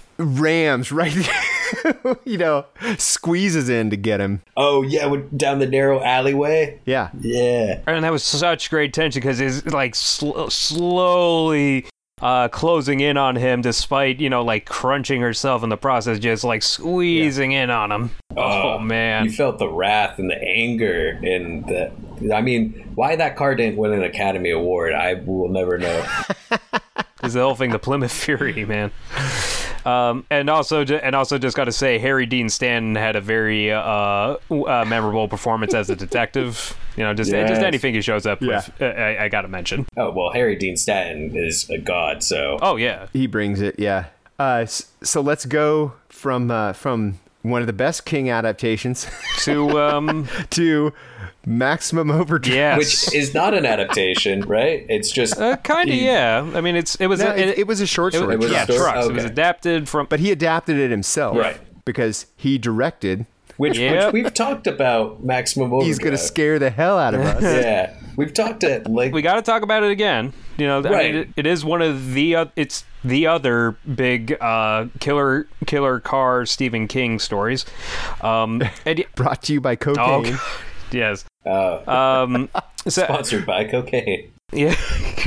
rams right you know squeezes in to get him. Oh yeah, down the narrow alleyway. Yeah yeah and that was such great tension, because it's like sl- slowly uh closing in on him, despite, you know, like crunching herself in the process, just like squeezing yeah. in on him. Oh, oh man, you felt the wrath and the anger, and the I mean, why that car didn't win an Academy Award, I will never know. Because the whole thing, the Plymouth Fury, man. Um, and also, and also, just got to say, Harry Dean Stanton had a very uh, uh, memorable performance as a detective. You know, just yes. just anything he shows up yeah. with, uh, I, I got to mention. Oh well, Harry Dean Stanton is a god, so. Oh yeah, he brings it. Yeah. Uh, so let's go from uh, from one of the best King adaptations To um, to Maximum Overdrive. yes, Which is not an adaptation, right? It's just uh, kind of he- yeah. I mean, it's it was No, a, it, it was a short it, story. It was a yeah, story? trucks. It was Okay. adapted from. But he adapted it himself. Right. Because he directed. which, Yep. which we've talked about Maximum Overdrive. He's going to scare the hell out of us. Yeah, we've talked at like we got to talk about it again. You know, I Right. mean, it, it is one of the uh, it's the other big uh, killer killer car Stephen King stories. Um, and, y- Brought to you by oh, cocaine. yes. uh, Um, so, sponsored by cocaine. yeah.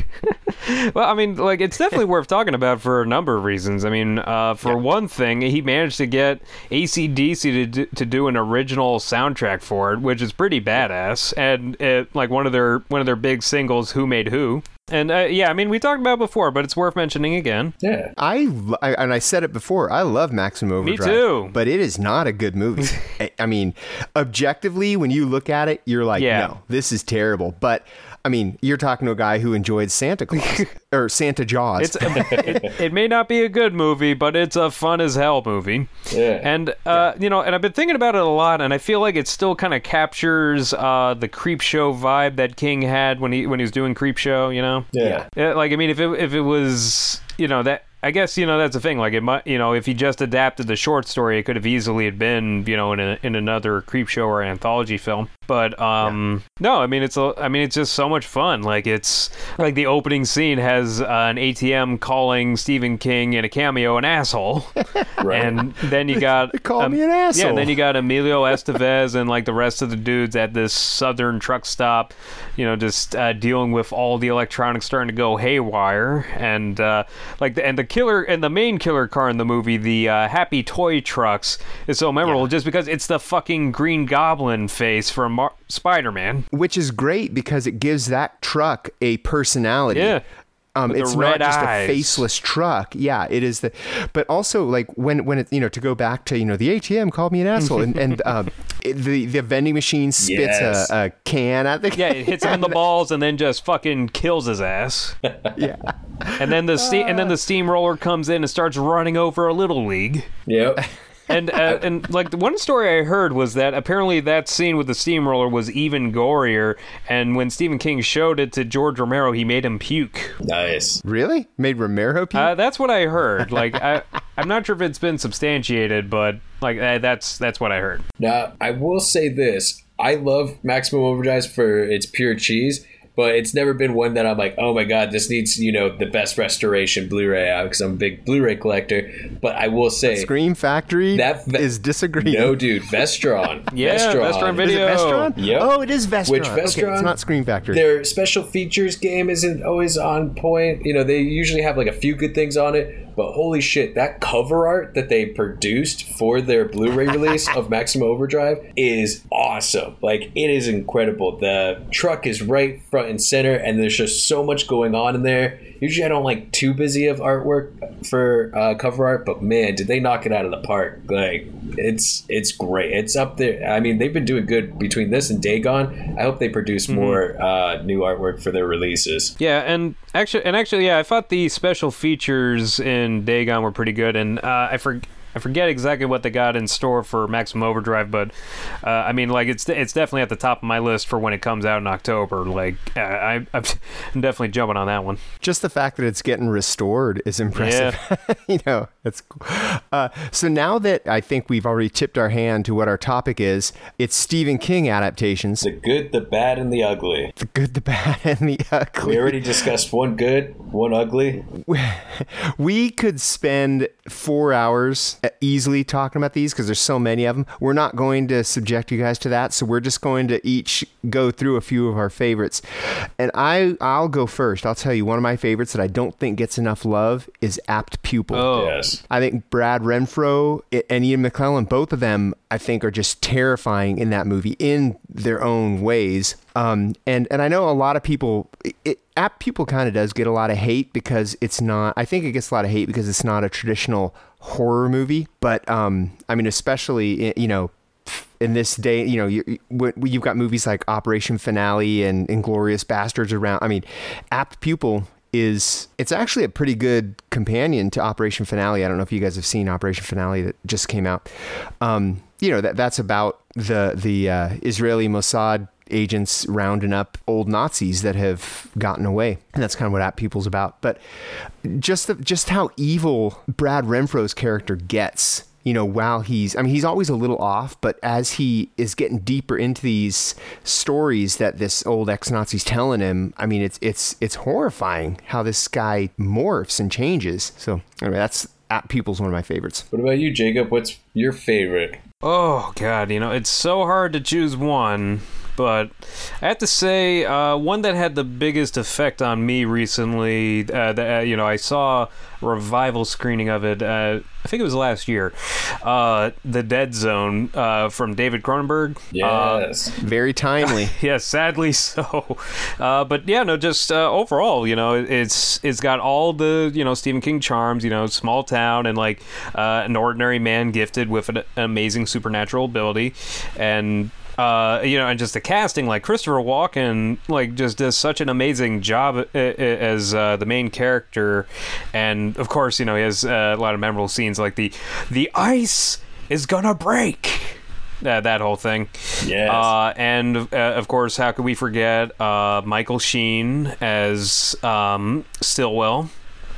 Well, I mean, like, it's definitely worth talking about for a number of reasons. I mean, uh, for one thing, he managed to get A C D C to do, to do an original soundtrack for it, which is pretty badass. And it, like one of their one of their big singles, "Who Made Who." And uh, yeah, I mean, we talked about it before, but it's worth mentioning again. Yeah, I, lo- I and I said it before. I love Maximum Overdrive. too. But it is not a good movie. I, I mean, objectively, when you look at it, you're like, Yeah. no, this is terrible. But I mean, you're talking to a guy who enjoyed Santa Claus or Santa Jaws. It's it, it may not be a good movie, but it's a fun as hell movie. yeah. And uh, you know, and I've been thinking about it a lot, and I feel like it still kind of captures uh, the Creep Show vibe that King had when he when he was doing Creep Show. You know, yeah. Yeah, like I mean, if it if it was, you know, that I guess, you know, that's the thing. Like it might, you know, if he just adapted the short story, it could have easily had been, you know, in a, in another Creep Show or anthology film. But um, no, I mean it's a, I mean it's just so much fun. Like it's like the opening scene has uh, an A T M calling Stephen King in a cameo an asshole, Right. and then you got They call um, me an asshole. Yeah, and then you got Emilio Estevez and like the rest of the dudes at this southern truck stop, you know, just uh, dealing with all the electronics starting to go haywire, and uh, like the, and the killer and the main killer car in the movie, the uh, Happy Toy Trucks, is so memorable just because it's the fucking Green Goblin face from Mar- Spider-Man. Which is great because it gives that truck a personality. Yeah. Um, With the it's red not just eyes. a faceless truck. Yeah, it is the. But also, like when when it, you know, to go back to, you know, the A T M called me an asshole, and and um, it, the the vending machine spits Yes. a, a can at the. Yeah, it hits him in the balls and then just fucking kills his ass. Yeah. And then the ste- and then the steamroller comes in and starts running over a little league. Yep. And uh, and like the one story I heard was that apparently that scene with the steamroller was even gorier, and when Stephen King showed it to George Romero, he made him puke. Nice. Really? Made Romero puke? Uh, that's what I heard. Like I, I'm not sure if it's been substantiated, but like uh, that's that's what I heard. Now, I will say this. I love Maximum Overdrive for its pure cheese, but it's never been one that I'm like, oh my god, this needs, you know, the best restoration Blu-ray out, because I'm a big Blu-ray collector. But I will say, Scream Factory that ve- is disagreeing. no, dude, Vestron. Yeah, Vestron Is Video. it Vestron? Yep. Oh, it is Vestron. Which Okay, Vestron? it's not Scream Factory. Their special features game isn't always on point. You know, they usually have like a few good things on it, but holy shit, that cover art that they produced for their Blu-ray release of Maximum Overdrive is awesome. Like, it is incredible. The truck is right front and center, and there's just so much going on in there. Usually I don't like too busy of artwork for uh, cover art, but man, did they knock it out of the park. Like, it's it's great. It's up there. I mean, they've been doing good between this and Dagon. I hope they produce more uh, new artwork for their releases. Yeah, and actually, and actually, yeah, I thought the special features in Dagon were pretty good, and uh, I forget. I forget exactly what they got in store for Maximum Overdrive, but uh, I mean, like it's it's definitely at the top of my list for when it comes out in October. Like, uh, I, I'm definitely jumping on that one. Just the fact that it's getting restored is impressive. You know, that's cool. Uh, so now that I think we've already tipped our hand to what our topic is, it's Stephen King adaptations. The good, the bad, and the ugly. The good, the bad, and the ugly. We already discussed one good, one ugly. We could spend four hours easily talking about these because there's so many of them. We're not going to subject you guys to that, so we're just going to each go through a few of our favorites. And I, I'll go first. I'll tell you, one of my favorites that I don't think gets enough love is Apt Pupil. Oh. Yes. I think Brad Renfro and Ian McKellen, both of them, I think, are just terrifying in that movie in their own ways. Um, and, and I know a lot of people, it, Apt Pupil kind of does get a lot of hate because it's not, I think it gets a lot of hate because it's not a traditional horror movie. But, um, I mean, especially, you know, in this day, you know, you, you've got movies like Operation Finale and Inglourious Bastards around. I mean, Apt Pupil is it's actually a pretty good companion to Operation Finale. I don't know if you guys have seen Operation Finale that just came out. Um, you know, that that's about the the uh, Israeli Mossad agents rounding up old Nazis that have gotten away, and that's kind of what At People's about. But just the, just how evil Brad Renfro's character gets, you know, while he's, I mean, he's always a little off, but as he is getting deeper into these stories that this old ex-Nazi's telling him, I mean, it's it's it's horrifying how this guy morphs and changes. So anyway, that's At People's one of my favorites. What about you, Jacob? What's your favorite? Oh, God, you know, it's so hard to choose one, but I have to say, uh, one that had the biggest effect on me recently, uh, that, uh, you know, I saw a revival screening of it, uh, I think it was last year, uh, The Dead Zone uh, from David Cronenberg. Yes. Uh, Very timely. Yeah, sadly so. Uh, but yeah, no, just uh, overall, you know, it's it's got all the, you know, Stephen King charms, you know, small town and like uh, an ordinary man gifted with an amazing supernatural ability. And Uh, you know, and just the casting, like Christopher Walken, like just does such an amazing job as uh, the main character, and of course, you know, he has uh, a lot of memorable scenes, like the the ice is gonna break, uh, that whole thing. Yes. Uh, and uh, of course, how could we forget uh, Michael Sheen as um, Stillwell?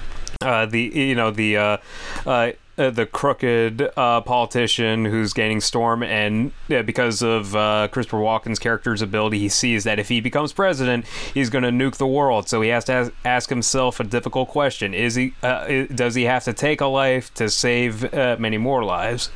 Uh, the you know the uh, uh, uh, the crooked uh, politician who's gaining storm, and uh, because of uh, Christopher Walken's character's ability, he sees that if he becomes president, he's going to nuke the world. So he has to ask, ask himself a difficult question: Is he? Uh, does he have to take a life to save uh, many more lives?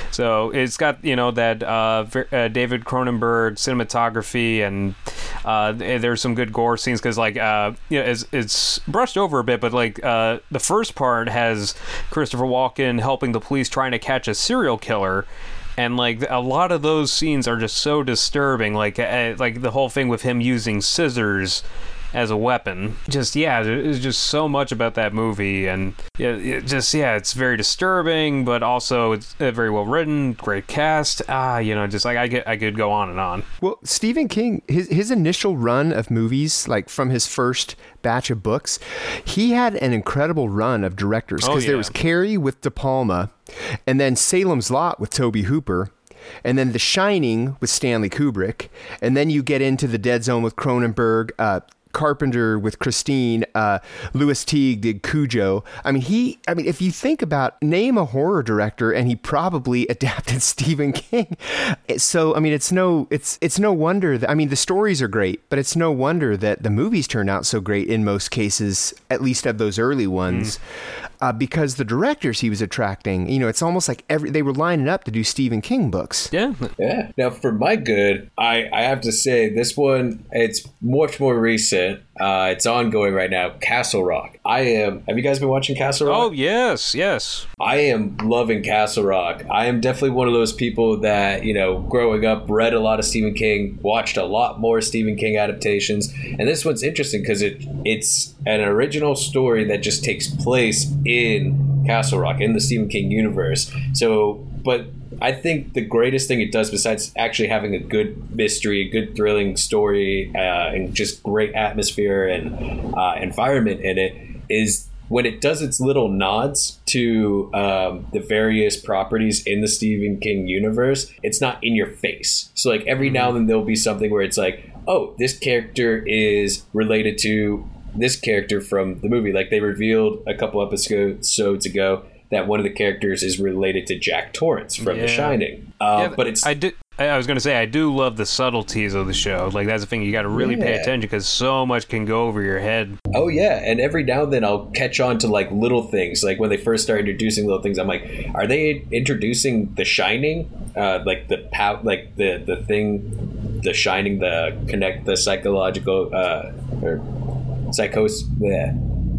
So it's got, you know, that uh, uh, David Cronenberg cinematography, and uh, there's some good gore scenes because, like, uh, you know, it's, it's brushed over a bit, but like uh, the first part has Christopher Walken helping the police trying to catch a serial killer, and like a lot of those scenes are just so disturbing, like uh, like the whole thing with him using scissors as a weapon. Just yeah, there's just so much about that movie, and yeah, it just yeah, it's very disturbing, but also it's uh, very well written, great cast. Ah, you know, just like I get, I could go on and on. Well, Stephen King, his his initial run of movies, like from his first batch of books, he had an incredible run of directors, because oh, yeah. there was Carrie with De Palma, and then Salem's Lot with Tobe Hooper, and then The Shining with Stanley Kubrick, and then you get into The Dead Zone with Cronenberg, uh, Carpenter with Christine, uh, Louis Teague did Cujo. I mean, he, I mean, if you think about, name a horror director, and he probably adapted Stephen King. So, I mean, it's no, it's, it's no wonder that, I mean, the stories are great, but it's no wonder that the movies turned out so great in most cases, at least of those early ones. Mm. Uh, because the directors he was attracting, you know, it's almost like every they were lining up to do Stephen King books. Yeah. Yeah. Now, for my good, I, I have to say this one, it's much more recent. Uh, it's ongoing right now. Castle Rock. I am. Have you guys been watching Castle Rock? Oh, yes. Yes. I am loving Castle Rock. I am definitely one of those people that, you know, growing up, read a lot of Stephen King, watched a lot more Stephen King adaptations. And this one's interesting because it it's an original story that just takes place in Castle Rock, in the Stephen King universe. So, but I think the greatest thing it does, besides actually having a good mystery, a good thrilling story, uh, and just great atmosphere and uh, environment in it, is when it does its little nods to um, the various properties in the Stephen King universe. It's not in your face. So like every now and then there'll be something where it's like, oh, this character is related to this character from the movie. Like they revealed a couple episodes ago that one of the characters is related to Jack Torrance from yeah. The Shining. Uh, yeah, but it's I do. I was going to say, I do love the subtleties of the show. Like, that's the thing. You got to really yeah. pay attention because so much can go over your head. Oh, yeah. And every now and then I'll catch on to, like, little things. Like, when they first start introducing little things, I'm like, are they introducing The Shining? Uh, like, the pow- like the, the thing, The Shining, the connect, the psychological, uh, or psychos, bleh.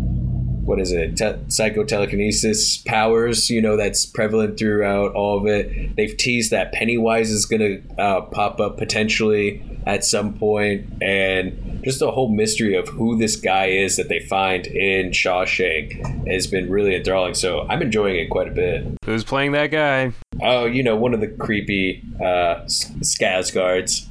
What is it? Te- psychotelekinesis powers, you know, that's prevalent throughout all of it. They've teased that Pennywise is going to uh, pop up potentially at some point, and just the whole mystery of who this guy is that they find in Shawshank has been really enthralling. So I'm enjoying it quite a bit. Who's playing that guy? Oh, you know, one of the creepy uh, Skarsgårds.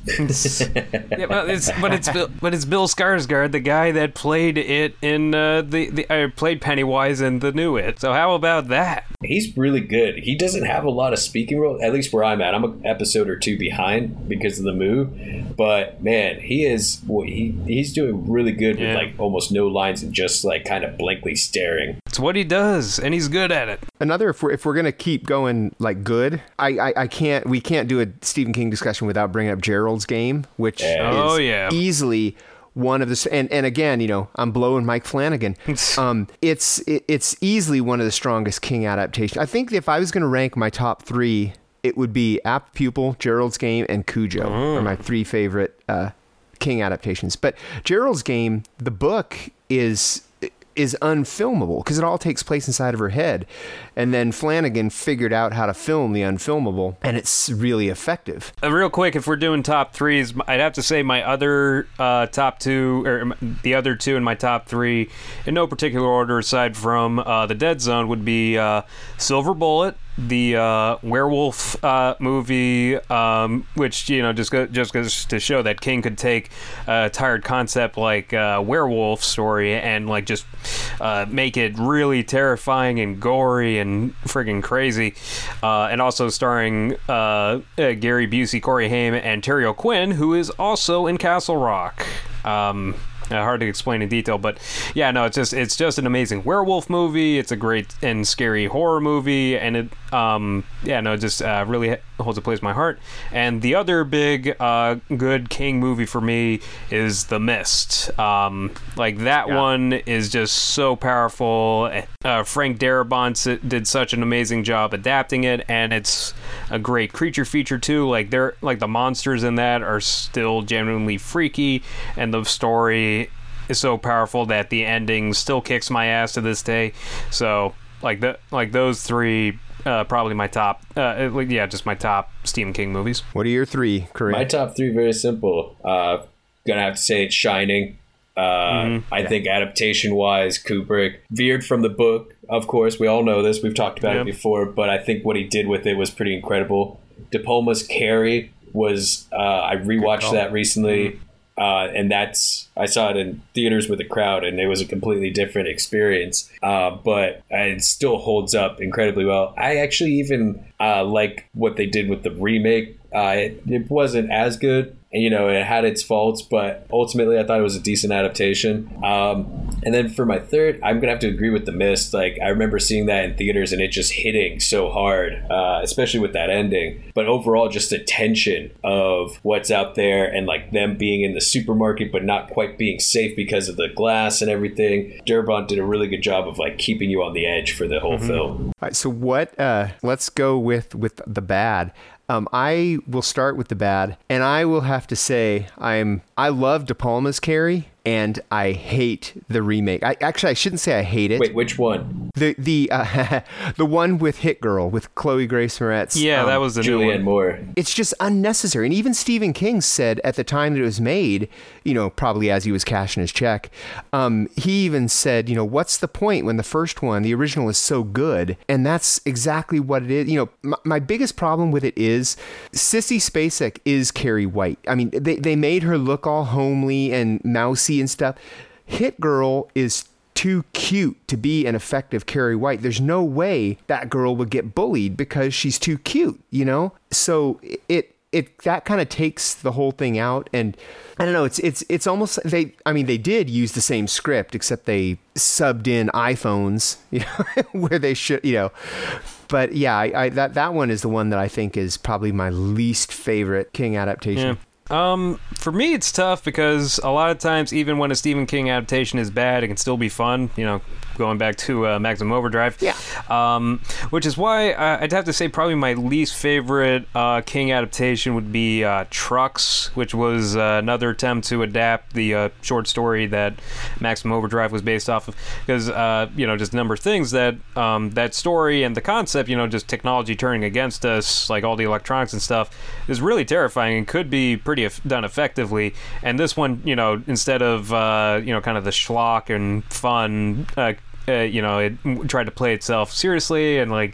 yeah, but it's but it's Bill, but it's Bill Skarsgård, the guy that played it in uh, the the uh, played Pennywise in the new It. So how about that? He's really good. He doesn't have a lot of speaking roles, at least where I'm at. I'm an episode or two behind because of the move, but man, he is he he's doing really good yeah. with like almost no lines and just like kind of blankly staring. It's what he does, and he's good at it. Another, if we're if we're gonna keep going like good, I, I, I can't we can't do a Stephen King discussion without bringing up Gerald's Game, which yeah. is oh, yeah. easily one of the and, and again, you know, I'm blowing Mike Flanagan. um, it's it, it's easily one of the strongest King adaptations. I think if I was going to rank my top three, it would be Apt Pupil, Gerald's Game, and Cujo mm. are my three favorite uh, King adaptations. But Gerald's Game, the book is is unfilmable because it all takes place inside of her head, and then Flanagan figured out how to film the unfilmable, and it's really effective. Uh, real quick, if we're doing top threes, I'd have to say my other uh, top two, or the other two in my top three, in no particular order aside from uh, The Dead Zone, would be uh, Silver Bullet, the uh, werewolf uh, movie, um, which, you know, just go, just goes to show that King could take a tired concept like uh, werewolf story and like just uh, make it really terrifying and gory and friggin' crazy. Uh, and also starring uh, uh, Gary Busey, Corey Haim, and Terry O'Quinn, who is also in Castle Rock. Um... Uh, hard to explain in detail, but yeah, no, it's just it's just an amazing werewolf movie. It's a great and scary horror movie, and it, um, yeah, no, it just uh, really holds a place in my heart. And the other big, uh, good King movie for me is The Mist. Um, like that yeah. one is just so powerful. Uh, Frank Darabont did such an amazing job adapting it, and it's a great creature feature too. Like they're like the monsters in that are still genuinely freaky, and the story is so powerful that the ending still kicks my ass to this day. So like the like those three uh, probably my top uh, yeah just my top Stephen King movies. What are your three, Kareem? My top three, very simple. Uh, gonna have to say it's Shining. Uh, mm-hmm. I yeah. think adaptation wise, Kubrick veered from the book. Of course, we all know this. We've talked about yep. it before, but I think what he did with it was pretty incredible. De Palma's Carrie was uh, I rewatched that recently. Mm-hmm. Uh, and that's, I saw it in theaters with a crowd, and it was a completely different experience. Uh, but it still holds up incredibly well. I actually even uh, like what they did with the remake. Uh, it, it wasn't as good. And, you know, it had its faults, but ultimately I thought it was a decent adaptation. Um, and then for my third, I'm going to have to agree with The Mist. Like, I remember seeing that in theaters and it just hitting so hard, uh, especially with that ending. But overall, just the tension of what's out there and, like, them being in the supermarket but not quite being safe because of the glass and everything. Darabont did a really good job of, like, keeping you on the edge for the whole mm-hmm. film. All right, so what, uh, let's go with, with the bad. Um, I will start with the bad, and I will have to say I'm I love De Palma's Carrie, and I hate the remake. I actually I shouldn't say I hate it. Wait, which one? The the uh, the one with Hit Girl with Chloe Grace Moretz. Yeah, um, that was the Julianne new one. Moore. It's just unnecessary, and even Stephen King said at the time that it was made, you know, probably as he was cashing his check, um, he even said, you know, what's the point when the first one, the original, is so good? And that's exactly what it is. You know, my, my biggest problem with it is Sissy Spacek is Carrie White. I mean, they they made her look all homely and mousy and stuff. Hit Girl is too cute to be an effective Carrie White. There's no way that girl would get bullied because she's too cute, you know? So it it that kind of takes the whole thing out, and I don't know, it's it's it's almost they I mean they did use the same script except they subbed in iPhones, you know, where they should, you know. But yeah, I, I that that one is the one that I think is probably my least favorite King adaptation. Yeah. Um, for me, it's tough because a lot of times, even when a Stephen King adaptation is bad, it can still be fun. You know, going back to uh, Maximum Overdrive. Yeah. Um, which is why uh, I'd have to say probably my least favorite uh, King adaptation would be uh, Trucks, which was uh, another attempt to adapt the uh, short story that Maximum Overdrive was based off of. Because, uh, you know, just a number of things that um, that story and the concept, you know, just technology turning against us, like all the electronics and stuff, is really terrifying and could be pretty done effectively. And this one, you know, instead of uh, you know, kind of the schlock and fun, uh, uh, you know, it tried to play itself seriously, and like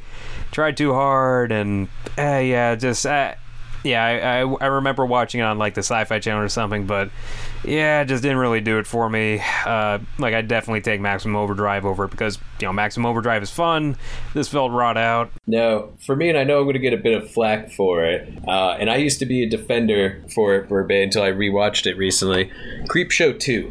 tried too hard, and uh, yeah, just uh, yeah, I, I I remember watching it on like the Sci-Fi Channel or something, but yeah, it just didn't really do it for me. Uh, like I definitely take Maximum Overdrive over it because you know Maximum Overdrive is fun. This felt wrought out. No, for me, and I know I'm going to get a bit of flack for it, uh, and I used to be a defender for it for a bit until I rewatched it recently. Creepshow two.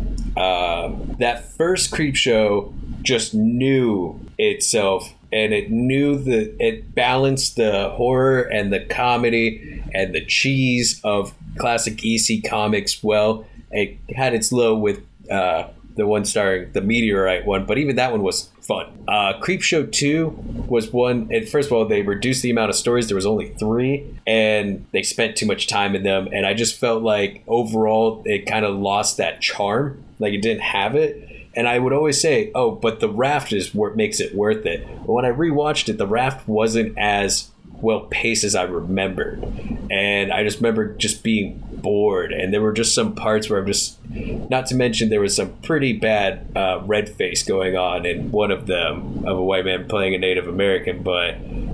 Uh, that first Creepshow just knew itself, and it knew that it balanced the horror and the comedy and the cheese of classic E C comics well. It had its low with uh, the one starring the Meteorite one, but even that one was fun. Uh, Creepshow two was one, and first of all, they reduced the amount of stories. There was only three, and they spent too much time in them, and I just felt like overall it kind of lost that charm. Like it didn't have it. And I would always say, oh, but the Raft is what makes it worth it. But when I rewatched it, the Raft wasn't as well paced as I remembered. And I just remember just being bored. And there were just some parts where I'm just, not to mention there was some pretty bad uh, red face going on in one of them, of a white man playing a Native American. But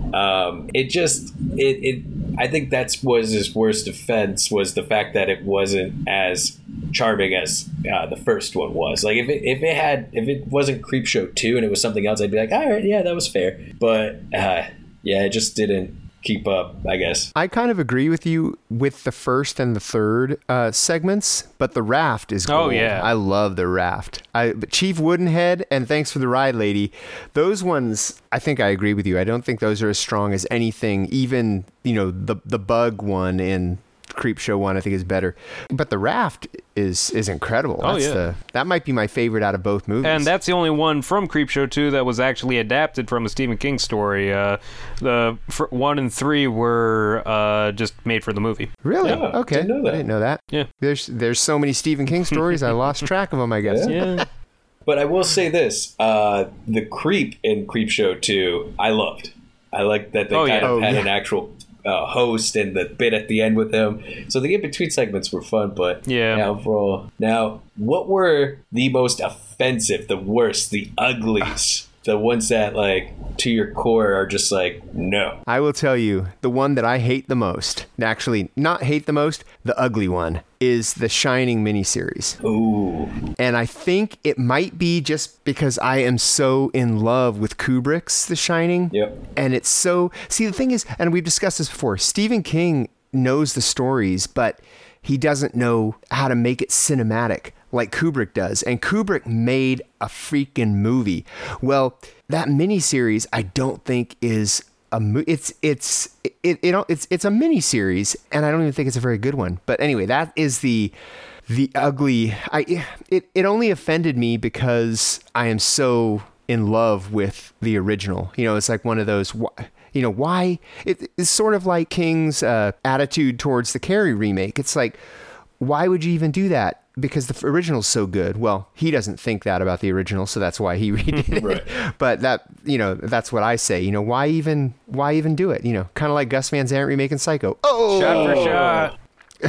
um, it just, it, it, I think that's was his worst defense, was the fact that it wasn't as charming as uh, the first one was. Like if it if it had if it wasn't Creepshow two and it was something else, I'd be like, all right, yeah, that was fair. But uh, yeah, it just didn't keep up, I guess. I kind of agree with you with the first and the third uh, segments, but the Raft is gold. Oh yeah, I love the Raft. I but Chief Woodenhead and Thanks for the Ride, Lady. Those ones, I think I agree with you. I don't think those are as strong as anything. Even you know the the Bug one in Creepshow one I think is better, but the Raft is is incredible. Oh, that's yeah. the, that might be my favorite out of both movies. And that's the only one from Creepshow two that was actually adapted from a Stephen King story. Uh, the f- one and three were uh, just made for the movie. Really? Yeah, Okay. didn't know that. I didn't know that. Yeah. There's there's so many Stephen King stories I lost track of them, I guess. Yeah. Yeah. But I will say this, uh, the creep in Creepshow two, I loved. I liked that they Oh, kind yeah. of Oh, had yeah. an actual uh, host and the bit at the end with him. So the in-between segments were fun, but Yeah. yeah, overall. Now, what were the most offensive, the worst, the uglies? The ones that, like, to your core are just like, no. I will tell you, the one that I hate the most, actually not hate the most, the ugly one, is the Shining miniseries. Ooh. And I think it might be just because I am so in love with Kubrick's The Shining. Yep. And it's so, see, the thing is, and we've discussed this before, Stephen King knows the stories, but he doesn't know how to make it cinematic like Kubrick does. And Kubrick made a freaking movie. Well, that miniseries, I don't think is a mo- it's it's it, it it's it's a miniseries, and I don't even think it's a very good one. But anyway, that is the the ugly. I it it only offended me because I am so in love with the original. You know, it's like one of those. You know, why? It, it's sort of like King's uh, attitude towards the Carrie remake. It's like, why would you even do that? Because the original's so good. Well, he doesn't think that about the original, so that's why he redid it. Right. But that, you know, that's what I say. You know, why even, why even do it? You know, kind of like Gus Van Sant remaking Psycho. Oh, Shot for shot.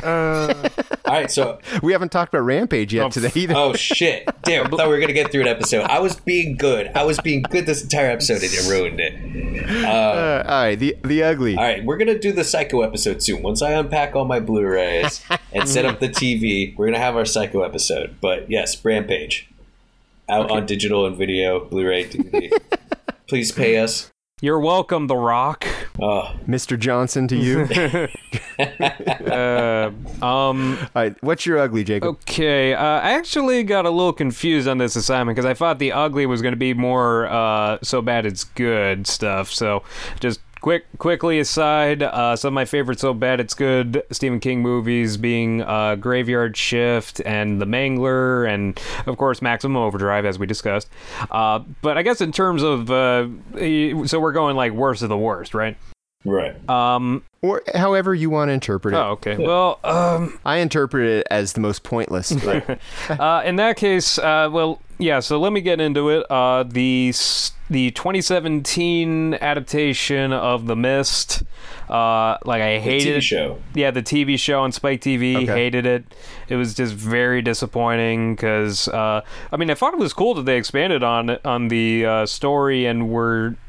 All right, so we haven't talked about Rampage yet Oh, today either. oh shit! Damn, I thought we were gonna get through an episode. I was being good. I was being good this entire episode, and you ruined it. Uh, all right, the the ugly. All right, we're gonna do the Psycho episode soon. Once I unpack all my Blu-rays and set up the T V, we're gonna have our Psycho episode. But yes, Rampage out on digital and video, Blu-ray, D V D. Please pay us. You're welcome, The Rock. Oh, Mister Johnson to you. Uh, um. All right, what's your ugly, Jacob? Okay, uh, I actually got a little confused on this assignment because I thought the ugly was going to be more uh, so bad it's good stuff. So just quick, quickly aside, uh, some of my favorite so bad it's good Stephen King movies being uh, Graveyard Shift and The Mangler and, of course, Maximum Overdrive, as we discussed. Uh, but I guess in terms of, uh, so we're going like worst of the worst, right? right. Um. Or however you want to interpret it. Oh, okay. Well, um. I interpret it as the most pointless. But Uh, in that case, uh, well, yeah. So let me get into it. Uh, the s- the twenty seventeen adaptation of The Mist. Uh, like I The hated T V it. show. Yeah, the T V show on Spike T V. Okay. Hated it. It was just very disappointing because uh, I mean I thought it was cool that they expanded on on the uh, story and were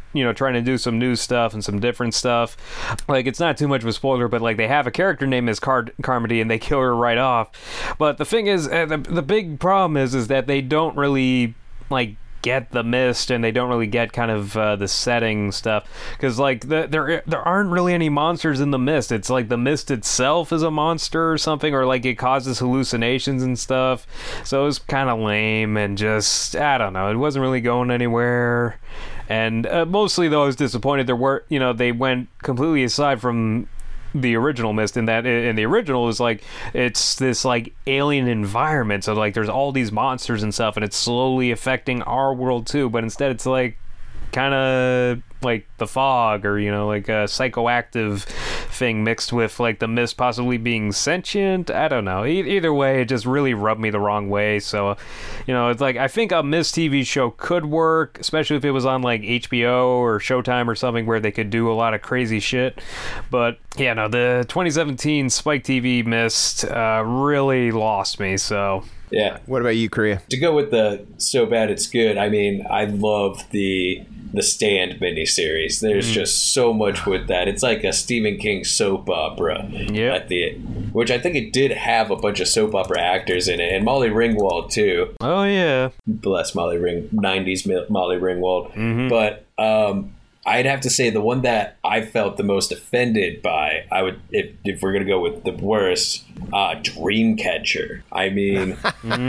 you know, trying to do some new stuff and some different stuff. Like, it's not too much of a spoiler, but like they have a character named as Car- Carmody, and they kill her right off. But the thing is, uh, the the big problem is, is that they don't really like get the mist, and they don't really get kind of uh, the setting stuff, because like the, there there aren't really any monsters in the mist. It's like the mist itself is a monster or something, or like it causes hallucinations and stuff. So it was kind of lame, and just, I don't know, it wasn't really going anywhere. And uh, mostly, though, I was disappointed. There were, you know, they went completely aside from the original Mist, in that in the original is like it's this like alien environment, so like there's all these monsters and stuff, and it's slowly affecting our world too. But instead, it's like kind of like the fog, or you know, like a psychoactive thing mixed with like the mist possibly being sentient. I don't know. E- either way, it just really rubbed me the wrong way. So, you know, it's like I think a Mist T V show could work, especially if it was on like H B O or Showtime or something where they could do a lot of crazy shit. But yeah, no, the twenty seventeen Spike T V Mist uh, really lost me. So. Yeah. What about you, Korea? To go with the so bad it's good, I mean, I love the the Stand miniseries. There's mm. just so much with that. It's like a Stephen King soap opera. Yeah. At the which I think it did have a bunch of soap opera actors in it, and Molly Ringwald too. Oh yeah. Bless Molly Ring nineties Molly Ringwald. Mm-hmm. But um I'd have to say the one that I felt the most offended by, I would, if, if we're going to go with the worst, uh, Dreamcatcher. I mean,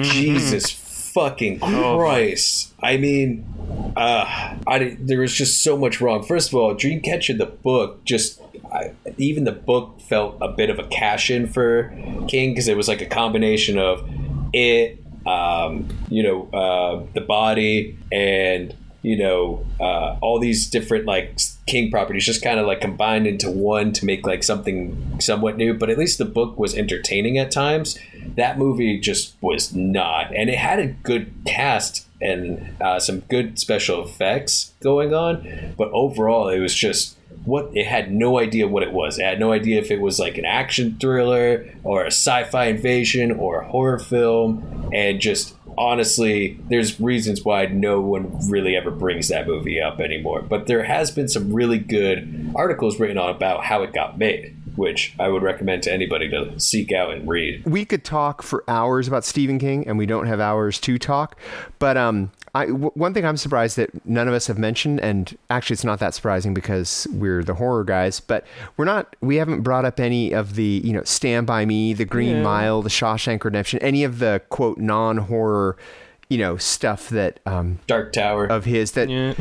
Jesus fucking Christ. I mean, uh, I, there was just so much wrong. First of all, Dreamcatcher, the book, just, I, even the book felt a bit of a cash-in for King, because it was like a combination of it, um, you know, uh, The Body, and you know, uh, all these different like King properties just kind of like combined into one to make like something somewhat new. But at least the book was entertaining at times. That movie just was not, and it had a good cast and uh, some good special effects going on. But overall, it was just what it had no idea what it was. It had no idea if it was like an action thriller or a sci-fi invasion or a horror film, and just. Honestly, there's reasons why no one really ever brings that movie up anymore. But there has been some really good articles written on about how it got made, which I would recommend to anybody to seek out and read. We could talk for hours about Stephen King, and we don't have hours to talk. But um, I, w- one thing I'm surprised that none of us have mentioned, and actually it's not that surprising because we're the horror guys, but we're not, we haven't brought up any of the, you know, Stand By Me, The Green yeah. Mile, The Shawshank Redemption, any of the quote non-horror, you know, stuff that um Dark Tower of his that yeah.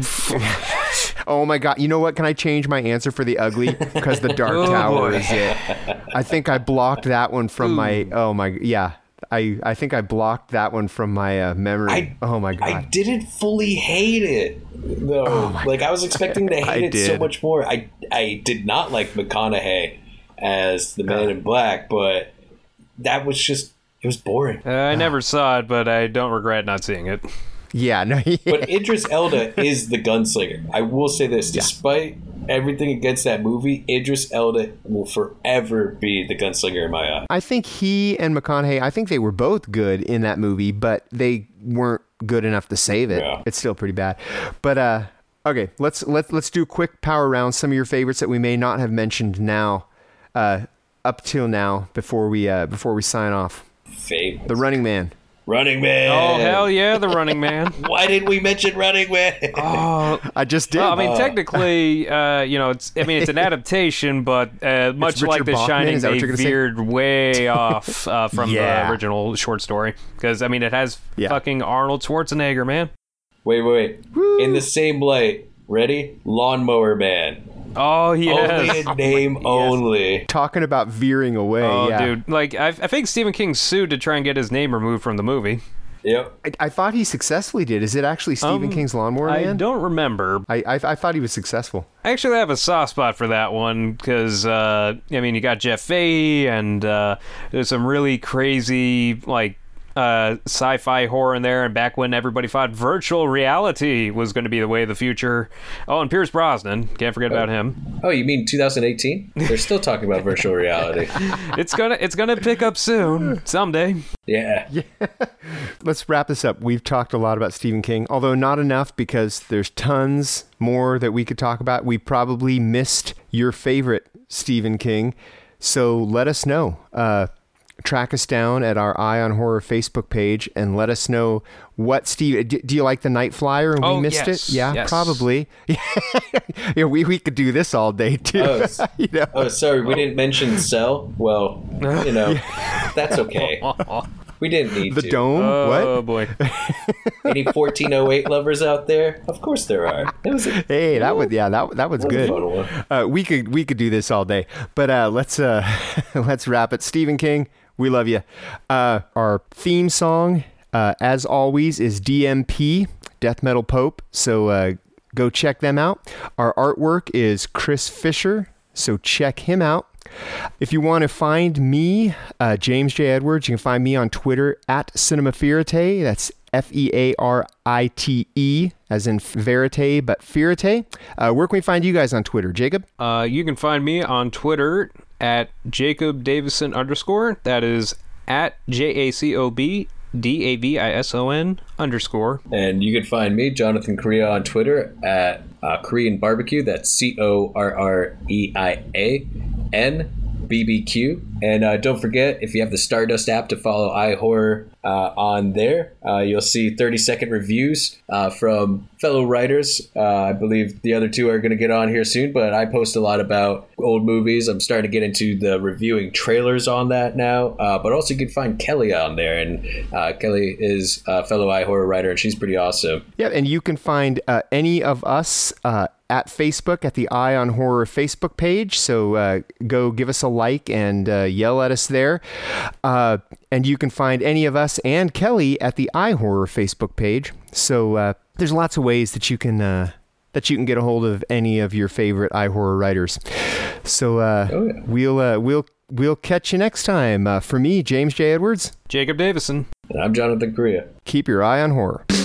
Oh my god, you know what, can I change my answer for the ugly, because the Dark oh, Tower boy. is it. I think I blocked that one from Ooh. my oh my yeah I I think I blocked that one from my uh, memory. I, oh my god, I didn't fully hate it though. Oh like God. I was expecting to hate I it did. so much more. I I did not like McConaughey as the Man in Black, but that was just it was boring. Uh, I never saw it, but I don't regret not seeing it. Yeah, no. Yeah. But Idris Elba is the gunslinger. I will say this: yeah. despite everything against that movie, Idris Elba will forever be the gunslinger in my eye. I think he and McConaughey, I think they were both good in that movie, but they weren't good enough to save it. Yeah. It's still pretty bad. But uh, okay, let's let's let's do a quick power round. Some of your favorites that we may not have mentioned now, uh, up till now, before we uh, before we sign off. Favorites. The Running Man. Running Man. Oh, hell yeah, The Running Man. Why didn't we mention Running Man? Oh, I just did. Well, I mean, uh, technically, uh, you know, it's I mean, it's an adaptation, but uh, much like The Shining, they veered way off uh, from yeah. the original short story. Because, I mean, it has yeah. fucking Arnold Schwarzenegger, man. Wait, wait, wait. Woo. In the same light, ready? Lawnmower Man. Oh, yes. Only a name yes. only. Talking about veering away. Oh, yeah. dude. Like, I, I think Stephen King sued to try and get his name removed from the movie. Yep. I, I thought he successfully did. Is it actually Stephen um, King's Lawnmower I Man? I don't remember. I, I I thought he was successful. I actually have a soft spot for that one because, uh, I mean, you got Jeff Fahey and uh, there's some really crazy, like, uh, sci-fi horror in there, and back when everybody thought virtual reality was going to be the way of the future. Oh, and Pierce Brosnan, can't forget about him. Oh, you mean two thousand eighteen? They're still talking about virtual reality. It's gonna it's gonna pick up soon, someday. Yeah. Yeah. Let's wrap this up. We've talked a lot about Stephen King, although not enough because there's tons more that we could talk about. We probably missed your favorite Stephen King, so let us know. Uh, track us down at our Eye on Horror Facebook page and let us know what Steve. Do, do you like The Night Flyer? And we Oh, missed yes, it. Yeah, yes. probably. Yeah, we we could do this all day too. Oh, s- you know? oh, sorry, we didn't mention Cell. Well, you know, that's okay. We didn't need The to. Dome. Oh What? boy. Any fourteen oh eight lovers out there? Of course there are. It was a, Hey, that was yeah, that that was that was a good. fun one. Uh, we could we could do this all day, but uh, let's uh, let's wrap it. Stephen King, we love you. Uh, our theme song, uh, as always, is D M P, Death Metal Pope. So uh, go check them out. Our artwork is Chris Fisher, so check him out. If you want to find me, uh, James J. Edwards, you can find me on Twitter at Cinema Ferrite. That's F E A R I T E, as in verite, but Ferrite. Uh, where can we find you guys on Twitter, Jacob? Uh, you can find me on Twitter at Jacob Davison underscore. That is at J A C O B D A V I S O N underscore. And you can find me, Jonathan Correa, on Twitter at uh, Korean Barbecue. That's C O R R E I A N B B Q. And uh, don't forget, if you have the Stardust app, to follow iHorror uh, on there. Uh, you'll see thirty second reviews uh, from fellow writers. Uh, I believe the other two are going to get on here soon, but I post a lot about old movies. I'm starting to get into the reviewing trailers on that now. Uh, but also you can find Kelly on there. And uh, Kelly is a fellow iHorror writer, and she's pretty awesome. Yeah, and you can find uh, any of us uh, at Facebook at the Eye on Horror Facebook page. So uh, go give us a like and uh, yell at us there. Uh, and you can find any of us and Kelly at the Eye Horror Facebook page. So uh, there's lots of ways that you can uh, that you can get a hold of any of your favorite Eye Horror writers. So uh, Oh, yeah. we'll uh, we'll we'll catch you next time. Uh, for me, James J. Edwards. Jacob Davison. And I'm Jonathan Correa. Keep your eye on horror.